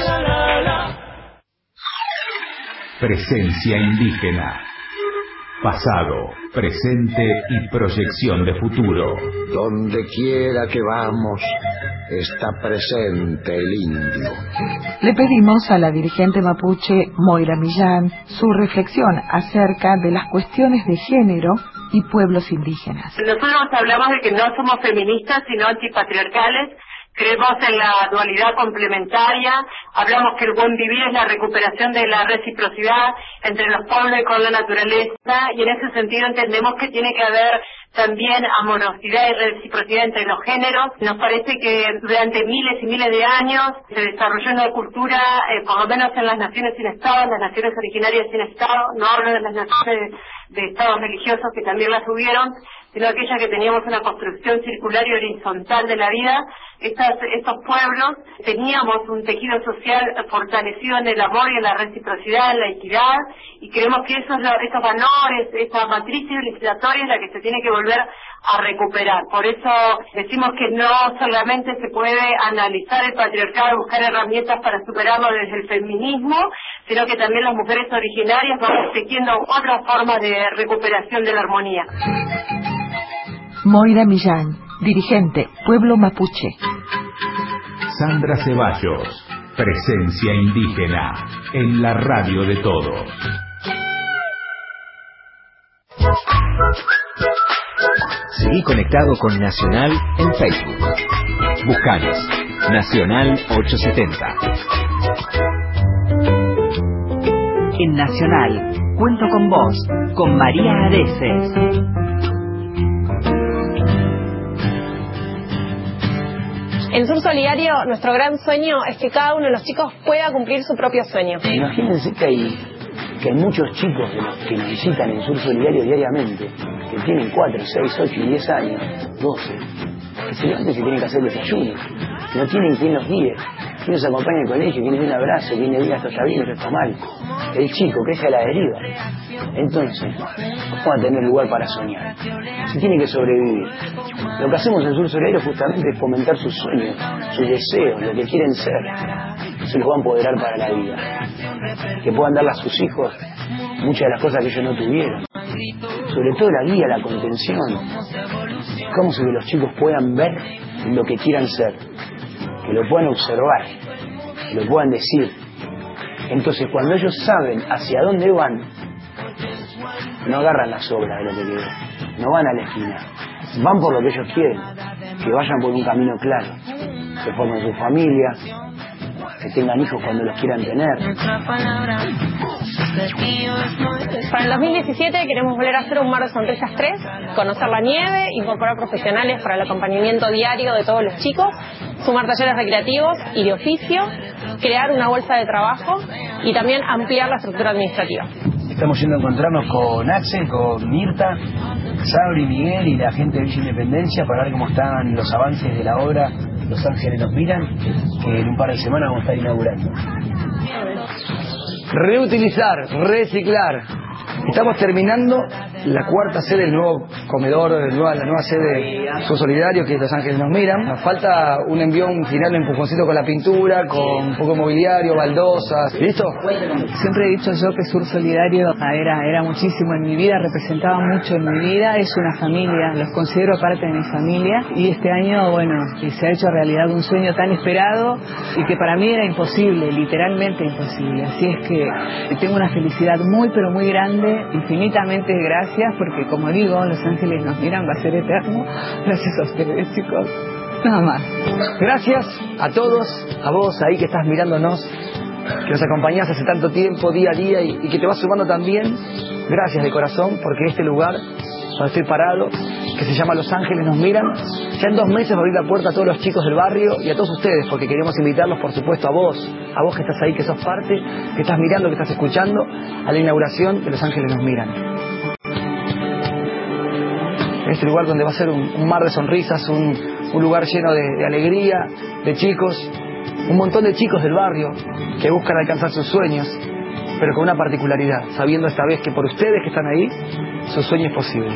Presencia indígena. Pasado, presente y proyección de futuro. Donde quiera que vamos, está presente el indio. Le pedimos a la dirigente mapuche Moira Millán su reflexión acerca de las cuestiones de género y pueblos indígenas. Nosotros hablamos de que no somos feministas, sino antipatriarcales. Creemos en la dualidad complementaria, hablamos que el buen vivir es la recuperación de la reciprocidad entre los pueblos y con la naturaleza, y en ese sentido entendemos que tiene que haber también amorosidad y reciprocidad entre los géneros. Nos parece que durante miles y miles de años se desarrolló una cultura, eh, por lo menos en las naciones sin Estado, las naciones originarias sin Estado, no hablo de las naciones de, de Estados religiosos que también las tuvieron, sino aquellas que teníamos una construcción circular y horizontal de la vida. Estas, estos pueblos teníamos un tejido social fortalecido en el amor y en la reciprocidad, en la equidad, y creemos que esos, esos valores, esa matriz civilizatoria es la que se tiene que volver a recuperar. Por eso decimos que no solamente se puede analizar el patriarcado, buscar herramientas para superarlo desde el feminismo, sino que también las mujeres originarias vamos tejiendo otras formas de recuperación de la armonía. Moira Millán, dirigente, Pueblo Mapuche. Sandra Ceballos, presencia indígena, en la radio de todos. Seguí conectado con Nacional en Facebook. Buscanos, Nacional ochocientos setenta. En Nacional, cuento con vos, con María Areces. En Sur Solidario, nuestro gran sueño es que cada uno de los chicos pueda cumplir su propio sueño. Imagínense que hay, que hay muchos chicos de los que nos visitan en Sur Solidario diariamente, que tienen cuatro, seis, ocho y diez años, doce, que se levantan y se tienen que hacer desayuno, que no tienen quien los guíe, quien los acompañe al colegio, quien les dé un abrazo, quien les diga esto ya bien, esto está mal. El chico crece a la deriva. Entonces, ¿cómo va a tener lugar para soñar? Se tiene que sobrevivir. Lo que hacemos en Sur Solidario justamente es fomentar sus sueños, sus deseos, lo que quieren ser. Se los va a empoderar para la vida. Que puedan darle a sus hijos muchas de las cosas que ellos no tuvieron. Sobre todo la guía, la contención. Cómo se que los chicos puedan ver lo que quieran ser. Que lo puedan observar. Que lo puedan decir. Entonces, cuando ellos saben hacia dónde van, no agarran la sobra de lo que quedó, no van a la esquina, van por lo que ellos quieren, que vayan por un camino claro, que formen su familia, que tengan hijos cuando los quieran tener. Para el dos mil diecisiete queremos volver a hacer un Mar de Sonrisas tres, conocer la nieve, incorporar profesionales para el acompañamiento diario de todos los chicos, sumar talleres recreativos y de oficio, crear una bolsa de trabajo y también ampliar la estructura administrativa. Estamos yendo a encontrarnos con Axel, con Mirta, Sabri, Miguel y la gente de Villa Independencia para ver cómo están los avances de la obra Los Ángeles nos miran, que en un par de semanas vamos a estar inaugurando. Reutilizar, reciclar. Estamos terminando la cuarta sede del nuevo comedor, la nueva, la nueva sede Sur Solidario, que Los Ángeles Nos Miran. Nos falta un envión final, un empujoncito con la pintura, con un poco de mobiliario, baldosas. ¿Listo? Siempre he dicho yo que Sur Solidario era, era muchísimo en mi vida, representaba mucho en mi vida, es una familia, los considero parte de mi familia, y este año, bueno, se ha hecho realidad un sueño tan esperado y que para mí era imposible, literalmente imposible. Así es que tengo una felicidad muy pero muy grande, infinitamente gracias, porque como digo, Los Ángeles Nos Miran va a ser eterno. Gracias a ustedes, chicos, nada más. Gracias a todos, a vos ahí que estás mirándonos, que nos acompañás hace tanto tiempo, día a día, y, y que te vas sumando también. Gracias de corazón, porque este lugar donde estoy parado, que se llama Los Ángeles Nos Miran, ya en dos meses va a abrir la puerta a todos los chicos del barrio y a todos ustedes, porque queremos invitarlos, por supuesto, a vos, a vos que estás ahí, que sos parte, que estás mirando, que estás escuchando, a la inauguración de Los Ángeles Nos Miran. Este lugar donde va a ser un, un mar de sonrisas, un, un lugar lleno de, de alegría, de chicos, un montón de chicos del barrio que buscan alcanzar sus sueños, pero con una particularidad, sabiendo esta vez que por ustedes que están ahí, su sueño es posible.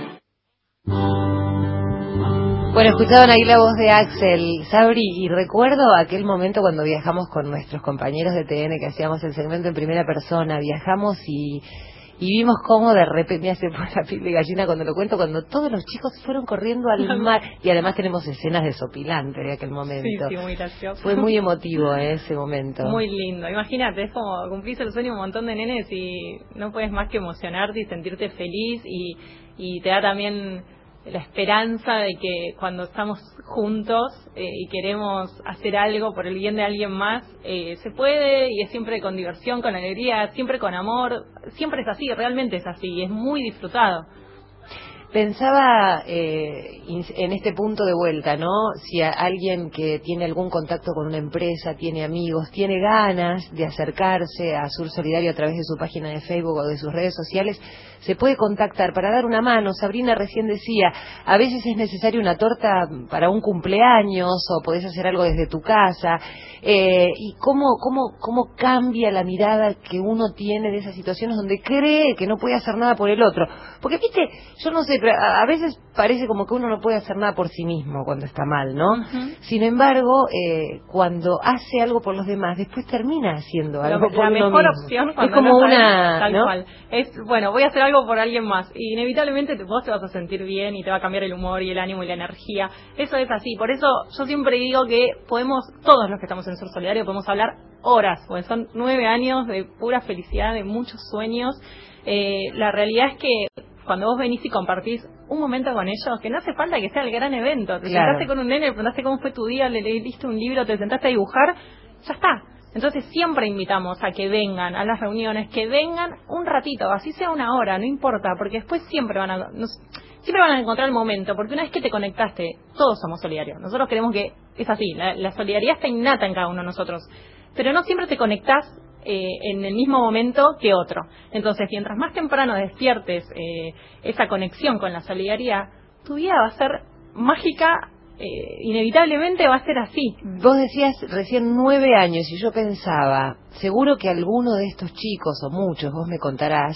Bueno, escuchaban ahí la voz de Axel, Sabri, y recuerdo aquel momento cuando viajamos con nuestros compañeros de T N, que hacíamos el segmento en primera persona, viajamos y... y vimos cómo de repente, me hace por la piel de gallina cuando lo cuento, cuando todos los chicos fueron corriendo al mar, y además tenemos escenas desopilante de aquel momento. Sí, sí, muy gracioso. Fue muy emotivo eh, ese momento. Muy lindo. Imagínate, es como cumplís el sueño de un montón de nenes y no puedes más que emocionarte y sentirte feliz, y, y te da también la esperanza de que cuando estamos juntos eh, y queremos hacer algo por el bien de alguien más, eh, se puede, y es siempre con diversión, con alegría, siempre con amor, siempre es así, realmente es así, y es muy disfrutado. Pensaba eh, en este punto de vuelta, ¿no? Si a alguien que tiene algún contacto con una empresa, tiene amigos, tiene ganas de acercarse a Sur Solidario a través de su página de Facebook o de sus redes sociales, se puede contactar para dar una mano. Sabrina recién decía, a veces es necesaria una torta para un cumpleaños, o podés hacer algo desde tu casa, eh, y cómo, cómo, cómo cambia la mirada que uno tiene de esas situaciones donde cree que no puede hacer nada por el otro. Porque, viste, yo no sé, pero a veces parece como que uno no puede hacer nada por sí mismo cuando está mal, ¿no? Uh-huh. Sin embargo, eh, cuando hace algo por los demás, después termina haciendo algo Lo, por la uno mejor mismo. opción cuando es como no una, tal ¿no? cual. Es, bueno, voy a hacer algo por alguien más. Y inevitablemente te, vos te vas a sentir bien y te va a cambiar el humor y el ánimo y la energía. Eso es así. Por eso yo siempre digo que podemos, todos los que estamos en Sur Solidario, podemos hablar horas, porque son nueve años de pura felicidad, de muchos sueños. Eh, la realidad es que cuando vos venís y compartís un momento con ellos, que no hace falta que sea el gran evento, te Claro. sentaste con un nene, le preguntaste cómo fue tu día, le leíste un libro, te sentaste a dibujar, ya está. Entonces siempre invitamos a que vengan a las reuniones, que vengan un ratito, así sea una hora, no importa, porque después siempre van a nos, siempre van a encontrar el momento, porque una vez que te conectaste, todos somos solidarios. Nosotros queremos que es así, la, la solidaridad está innata en cada uno de nosotros, pero no siempre te conectás eh, en el mismo momento que otro. Entonces, mientras más temprano despiertes eh, esa conexión con la solidaridad, tu vida va a ser mágica. Eh, inevitablemente va a ser así. Vos decías recién nueve años y yo pensaba, seguro que alguno de estos chicos, o muchos, vos me contarás,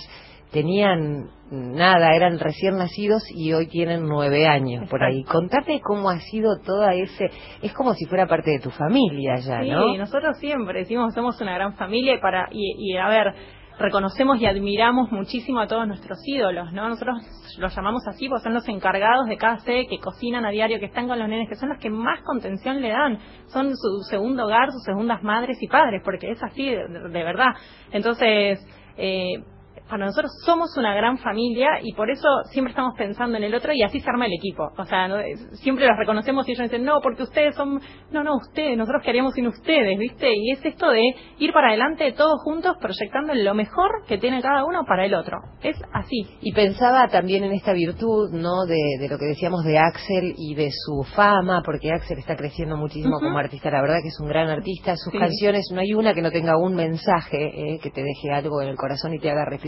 tenían nada, eran recién nacidos y hoy tienen nueve años. Exacto. Por ahí. Contame cómo ha sido toda ese, es como si fuera parte de tu familia ya, sí, ¿no? Sí, nosotros siempre decimos somos una gran familia y para y, y a ver, reconocemos y admiramos muchísimo a todos nuestros ídolos, ¿no? Nosotros los llamamos así porque son los encargados de cada sede, que cocinan a diario, que están con los nenes, que son los que más contención le dan, son su segundo hogar, sus segundas madres y padres, porque es así de, de verdad. Entonces, eh, para nosotros somos una gran familia y por eso siempre estamos pensando en el otro y así se arma el equipo. O sea, no, siempre los reconocemos y ellos dicen, no, porque ustedes son... No, no, ustedes, nosotros queríamos sin ustedes, ¿viste? Y es esto de ir para adelante todos juntos proyectando lo mejor que tiene cada uno para el otro. Es así. Y pensaba también en esta virtud, ¿no? De, de lo que decíamos de Axel y de su fama, porque Axel está creciendo muchísimo uh-huh. como artista. La verdad que es un gran artista. Sus sí. canciones, no hay una que no tenga un mensaje eh, que te deje algo en el corazón y te haga reflexionar.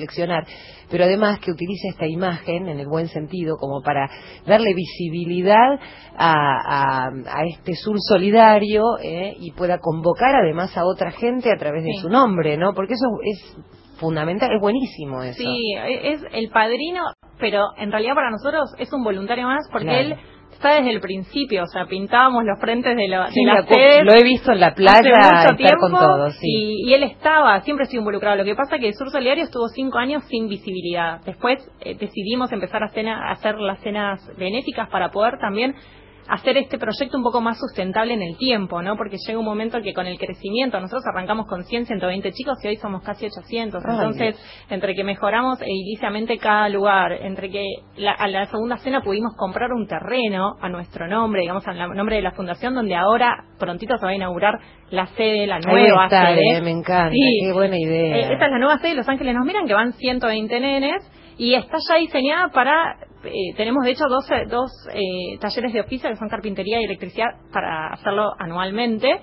reflexionar, pero además que utilice esta imagen, en el buen sentido, como para darle visibilidad a, a, a este sur solidario, eh, y pueda convocar además a otra gente a través de Sí. su nombre, ¿no? Porque eso es fundamental, es buenísimo eso. Sí, es el padrino, pero en realidad para nosotros es un voluntario más, porque Claro. él está desde el principio, o sea, pintábamos los frentes de, la, Sí, de las la- sedes. lo he visto en la playa hace mucho estar tiempo, con todos, sí. y, y él estaba, siempre estuvo involucrado. Lo que pasa es que el Sur Solidario estuvo cinco años sin visibilidad. Después eh, decidimos empezar a, cena, a hacer las cenas benéficas para poder también hacer este proyecto un poco más sustentable en el tiempo, ¿no? Porque llega un momento que con el crecimiento, nosotros arrancamos con cien, ciento veinte chicos y hoy somos casi ochocientos. Ay, Entonces, Dios. entre que mejoramos ediliciamente cada lugar, entre que la, a la segunda cena pudimos comprar un terreno a nuestro nombre, digamos, al nombre de la fundación, donde ahora prontito se va a inaugurar la sede, la nueva Ahí está, sede. eh, me encanta, Sí. qué buena idea. Eh, esta es la nueva sede de Los Ángeles Nos Miran, que van ciento veinte nenes, y está ya diseñada para, eh, tenemos de hecho dos, dos eh, talleres de oficio que son carpintería y electricidad para hacerlo anualmente.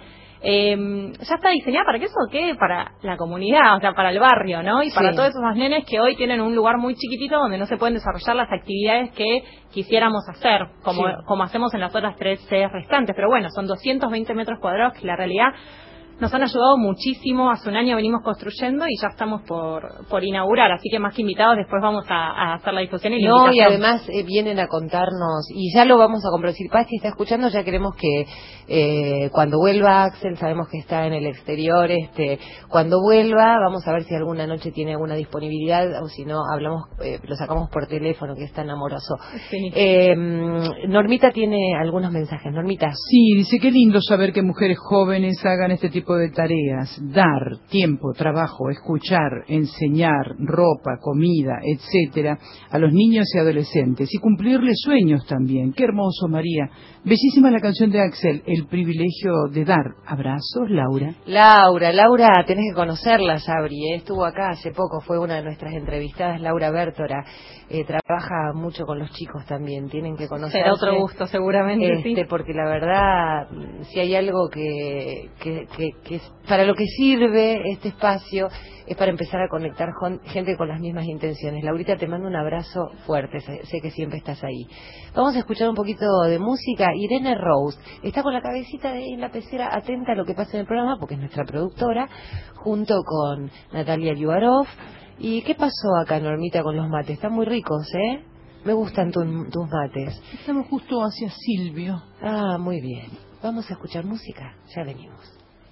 Eh, ya está diseñada para qué eso, ¿qué? Para la comunidad, o sea, para el barrio, ¿no? Y Sí. para todos esos nenes que hoy tienen un lugar muy chiquitito donde no se pueden desarrollar las actividades que quisiéramos hacer, como, Sí. como hacemos en las otras tres sedes restantes. Pero bueno, son doscientos veinte metros cuadrados que la realidad nos han ayudado muchísimo. Hace un año venimos construyendo y ya estamos por, por inaugurar, así que más que invitados después vamos a, a hacer la difusión y la No, y invitación. además eh, vienen a contarnos, y ya lo vamos a comprar. Si Paz está escuchando, ya queremos que eh, cuando vuelva Axel, sabemos que está en el exterior, este cuando vuelva, vamos a ver si alguna noche tiene alguna disponibilidad, o si no, hablamos, eh, lo sacamos por teléfono, que es tan amoroso. Sí. Eh, Normita tiene algunos mensajes. Normita. Sí, dice, qué lindo saber que mujeres jóvenes hagan este tipo de tareas, dar tiempo, trabajo, escuchar, enseñar, ropa, comida, etcétera, a los niños y adolescentes, y cumplirles sueños también. Qué hermoso, María. Bellísima la canción de Axel, El privilegio de dar. Abrazos, Laura. Laura, Laura, tenés que conocerla, Sabri, ¿eh? Estuvo acá hace poco, fue una de nuestras entrevistadas, Laura Bertora. Eh, trabaja mucho con los chicos también, tienen que conocerse. Será otro gusto, seguramente, este, sí. Porque la verdad, si hay algo que, que, que, que es para lo que sirve este espacio, es para empezar a conectar con gente con las mismas intenciones. Laurita, te mando un abrazo fuerte, sé, sé que siempre estás ahí. Vamos a escuchar un poquito de música. Irene Rose está con la cabecita de, en la pecera, atenta a lo que pasa en el programa, porque es nuestra productora, junto con Natalia Yuarov. ¿Y qué pasó acá, Normita, con los mates? Están muy ricos, ¿eh? Me gustan tu, tus mates. Estamos justo hacia Silvio. Ah, muy bien. Sich a escuchar música. Ya venimos.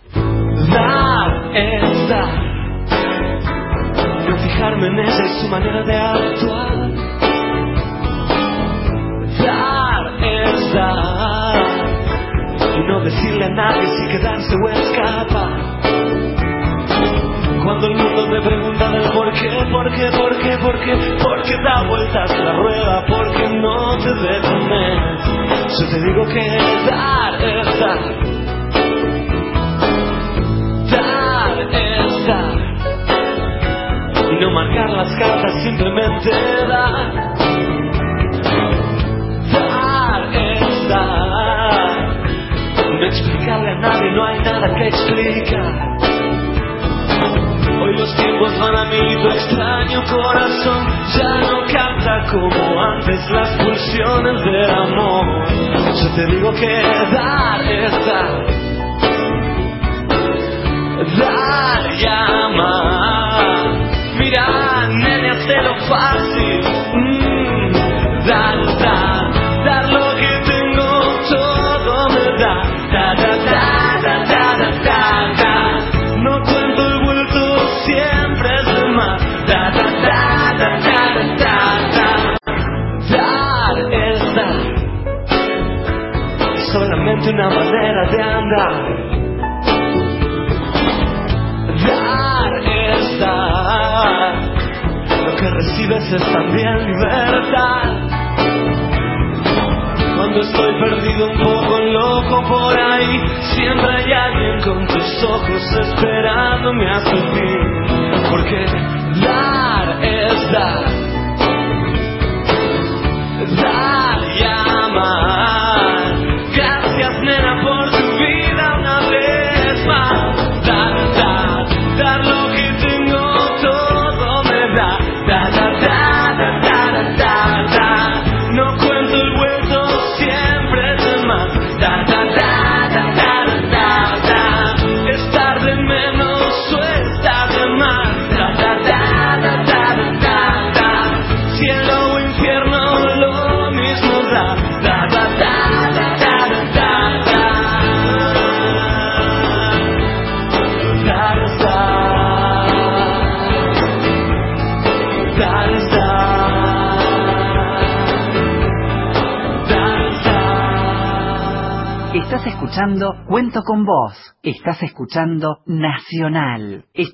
Dar es dar. No fijarme en ella y su manera de actuar. Dar es dar. Y no decirle a nadie si quedarse o escapar. Cuando el mundo me pregunta del por qué, por qué, por qué, por qué, por qué da vueltas la rueda, por qué no te detenes, yo te digo que dar es dar. Dar es dar. Y no marcar las cartas, simplemente dar. Dar es dar. No explicarle a nadie, no hay nada que explicar. Hoy los tiempos van a mí, tu extraño corazón ya no canta como antes las pulsiones del amor. Yo te digo que dar es dar. Dar y amar. Mira, nene, hazlo fácil. Mm, dar, dar, dar lo que tengo, todo me da. Da, da, da, da, da, da, da, da. No cuento el vuelto, siempre es de más. Da, da, da, da, da, da, da, da. Dar es dar. Es solamente una manera de andar. Dar es dar. Lo que recibes es también libertad. Cuando estoy perdido un poco loco por ahí, siempre hay alguien con tus ojos esperándome a subir. Porque dar es dar. Dar y amar. Gracias, nena, por tu vida una vez más. Dar, dar, dar lo que tengo, todo me da. escuchando Cuento con Vos. Estás escuchando Nacional. Es-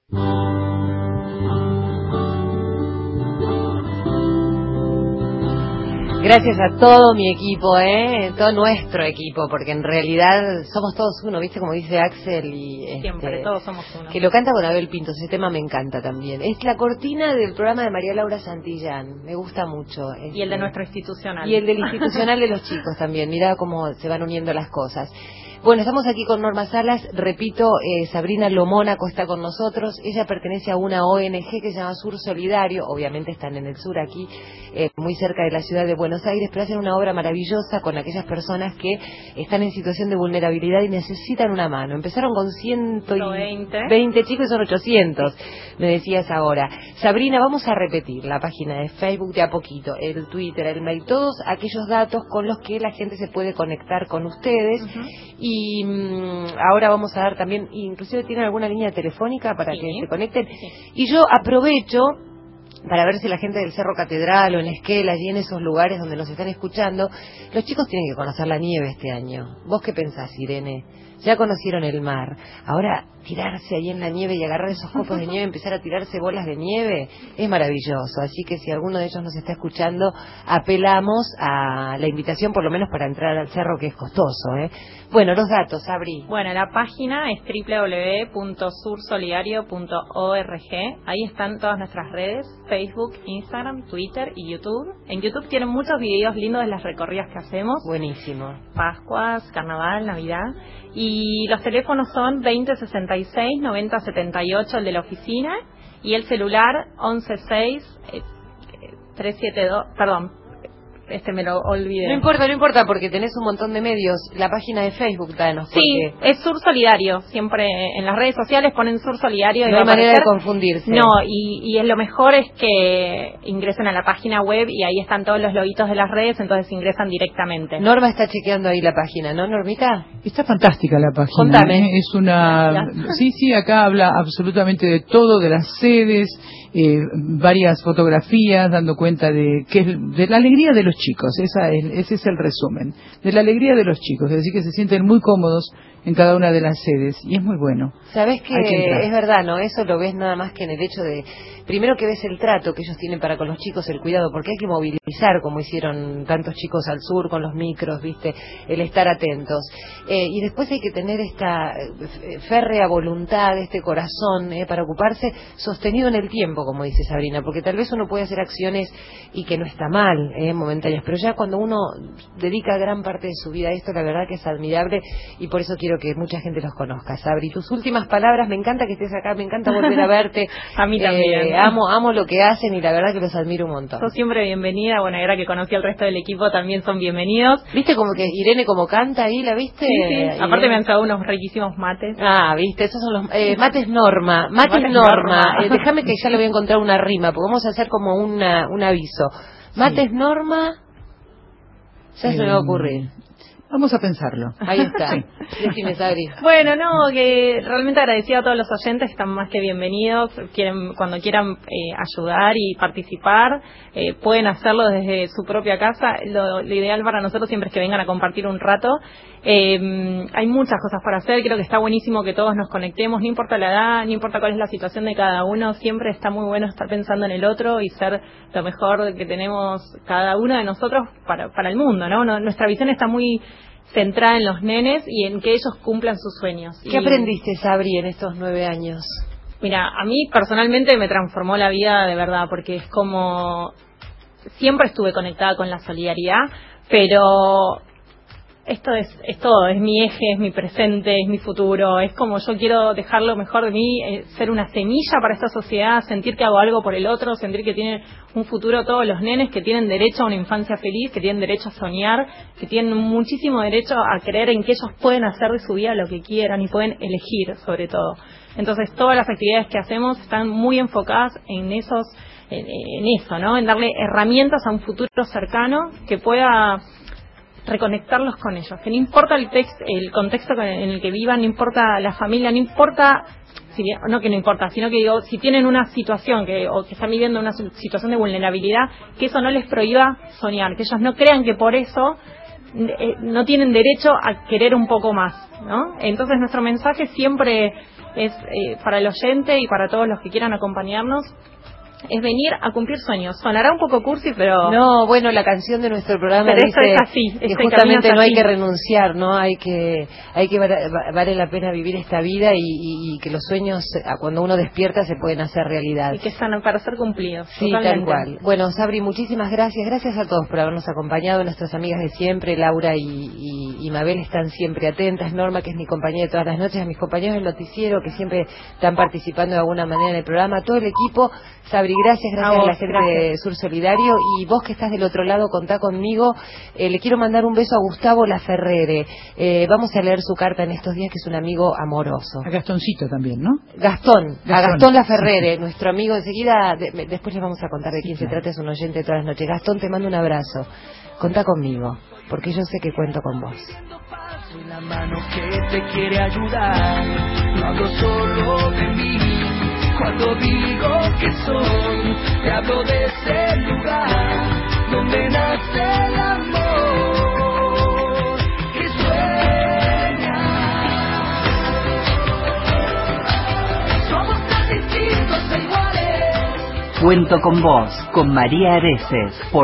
Gracias a todo mi equipo, ¿eh? Todo nuestro equipo, porque en realidad somos todos uno, ¿viste? Como dice Axel y... Este, Siempre, todos somos uno. Que lo canta con Abel Pinto, ese tema me encanta también. Es la cortina del programa de María Laura Santillán, me gusta mucho. Este, Y el de nuestro institucional. Y el del institucional de los chicos también, mirá cómo se van uniendo las cosas. Bueno, estamos aquí con Norma Salas, repito, eh, Sabrina Lomónaco está con nosotros, ella pertenece a una O N G que se llama Sur Solidario, obviamente están en el sur aquí, eh, muy cerca de la ciudad de Buenos Aires, pero hacen una obra maravillosa con aquellas personas que están en situación de vulnerabilidad y necesitan una mano. Empezaron con ciento veinte chicos y son ochocientos, me decías ahora. Sabrina, vamos a repetir la página de Facebook de a poquito, el Twitter, el mail, todos aquellos datos con los que la gente se puede conectar con ustedes. Uh-huh. Y mmm, ahora vamos a dar también, inclusive tienen alguna línea telefónica para sí. que se conecten. Sí. Y yo aprovecho para ver si la gente del Cerro Catedral o en Esquelas y en esos lugares donde nos están escuchando, los chicos tienen que conocer la nieve este año. ¿Vos qué pensás, Irene? Ya conocieron el mar. Ahora, tirarse ahí en la nieve y agarrar esos copos de nieve, empezar a tirarse bolas de nieve, es maravilloso. Así que si alguno de ellos nos está escuchando, apelamos a la invitación, por lo menos para entrar al cerro, que es costoso, ¿eh? Bueno, los datos, Abri. Bueno, la página es doble u doble u doble u punto sur solidario punto org. Ahí están todas nuestras redes, Facebook, Instagram, Twitter y YouTube. En YouTube tienen muchos videos lindos de las recorridas que hacemos. Buenísimo. Pascuas, Carnaval, Navidad. Y los teléfonos son veinte sesenta y seis noventa setenta y ocho, el de la oficina, y el celular once seis trescientos setenta y dos, perdón, este me lo olvidé. No importa, no importa, porque tenés un montón de medios. La página de Facebook, danos. Sí, es Sur Solidario. Siempre en las redes sociales ponen Sur Solidario. No hay manera de confundirse. No, y, y es lo mejor es que ingresen a la página web y ahí están todos los loguitos de las redes, entonces ingresan directamente. Norma está chequeando ahí la página, ¿no, Normita? Está fantástica la página. Contame. ¿eh? Es una... Gracias. Sí, sí, acá habla absolutamente de todo, de las sedes, eh, varias fotografías, dando cuenta de que de la alegría de los chicos. Esa es, ese es el resumen, de la alegría de los chicos, es decir, que se sienten muy cómodos en cada una de las sedes, y es muy bueno. Sabés que, que es verdad, ¿no? Eso lo ves nada más que en el hecho de, primero que ves el trato que ellos tienen para con los chicos, el cuidado, porque hay que movilizar, como hicieron tantos chicos al sur con los micros, ¿viste? El estar atentos. Eh, y después hay que tener esta férrea voluntad, este corazón, eh, para ocuparse, sostenido en el tiempo, como dice Sabrina, porque tal vez uno puede hacer acciones y que no está mal, eh, momentáneas, pero ya cuando uno dedica gran parte de su vida a esto, la verdad que es admirable, y por eso quiero que mucha gente los conozca. Sabri, tus últimas palabras, me encanta que estés acá, me encanta volver a verte. A mí también. Eh, amo, amo lo que hacen y la verdad que los admiro un montón. Sos siempre bienvenida, bueno, ahora que conocí al resto del equipo también son bienvenidos. ¿Viste como que Irene como canta ahí, la viste? Sí, sí. Aparte me han traído unos riquísimos mates. Ah, viste, esos son los eh, mates Norma, mates, mates Norma. Norma. Eh, déjame que ya le voy a encontrar una rima, porque vamos a hacer como una, un aviso. Mates sí. Norma, ya eh, se me va a ocurrir. Vamos a pensarlo. Ahí está. Sí. Decime, Sabri. Bueno, no, que realmente agradecida a todos los oyentes que están más que bienvenidos. Quieren, cuando quieran eh, ayudar y participar, eh, pueden hacerlo desde su propia casa. Lo, lo ideal para nosotros siempre es que vengan a compartir un rato. Eh, hay muchas cosas para hacer. Creo que está buenísimo que todos nos conectemos. No importa la edad, no importa cuál es la situación de cada uno. Siempre está muy bueno estar pensando en el otro y ser lo mejor que tenemos cada uno de nosotros para, para el mundo, ¿no? Nuestra visión está muy centrada en los nenes y en que ellos cumplan sus sueños. ¿Qué y... aprendiste, Sabri, en estos nueve años? Mira, a mí personalmente me transformó la vida de verdad, porque es como... Siempre estuve conectada con la solidaridad, pero esto es, es todo, es mi eje, es mi presente, es mi futuro, es como yo quiero dejar lo mejor de mí, eh, ser una semilla para esta sociedad, sentir que hago algo por el otro, sentir que tienen un futuro todos los nenes, que tienen derecho a una infancia feliz, que tienen derecho a soñar, que tienen muchísimo derecho a creer en que ellos pueden hacer de su vida lo que quieran y pueden elegir sobre todo. Entonces todas las actividades que hacemos están muy enfocadas en esos, en, en eso, ¿no? En darle herramientas a un futuro cercano que pueda reconectarlos con ellos, que no importa el, text, el contexto en el que vivan, no importa la familia, no importa, si, no que no importa, sino que digo, si tienen una situación que, o que están viviendo una situación de vulnerabilidad, que eso no les prohíba soñar, que ellos no crean que por eso eh, no tienen derecho a querer un poco más, ¿no? Entonces nuestro mensaje siempre es eh, para el oyente y para todos los que quieran acompañarnos, es venir a cumplir sueños. Sonará un poco cursi, pero... No, bueno, la canción de nuestro programa pero dice es así, que este justamente camino es no hay así. que renunciar, ¿no? Hay que, hay que vale la pena vivir esta vida y, y, y que los sueños, cuando uno despierta, se pueden hacer realidad. Y que están para ser cumplidos. Sí, totalmente. tal cual. Bueno, Sabri, muchísimas gracias. Gracias a todos por habernos acompañado. Nuestras amigas de siempre, Laura y, y, y Mabel, están siempre atentas. Norma, que es mi compañera de todas las noches. A mis compañeros del noticiero, que siempre están participando de alguna manera en el programa. Todo el equipo. Sabri, gracias. Gracias a, vos, a la gente gracias. de Sur Solidario. Y vos que estás del otro lado, contá conmigo. Eh, le quiero mandar un beso a Gustavo Laferrere. Eh, vamos a leer su carta en estos días, que es un amigo amoroso. A Gastoncito también, ¿no? Gastón, Gastón. a Gastón Laferrere, sí. Nuestro amigo. Enseguida, de, después les vamos a contar de quién sí, se claro. trata, es un oyente de todas las noches. Gastón, te mando un abrazo. Contá conmigo, porque yo sé que cuento con vos. La mano que te quiere ayudar, no hablo solo de mí. Cuando digo que soy, te hablo de ese lugar donde nace el amor que sueña. Somos tan distintos e iguales. Cuento con vos, con María Areces. Por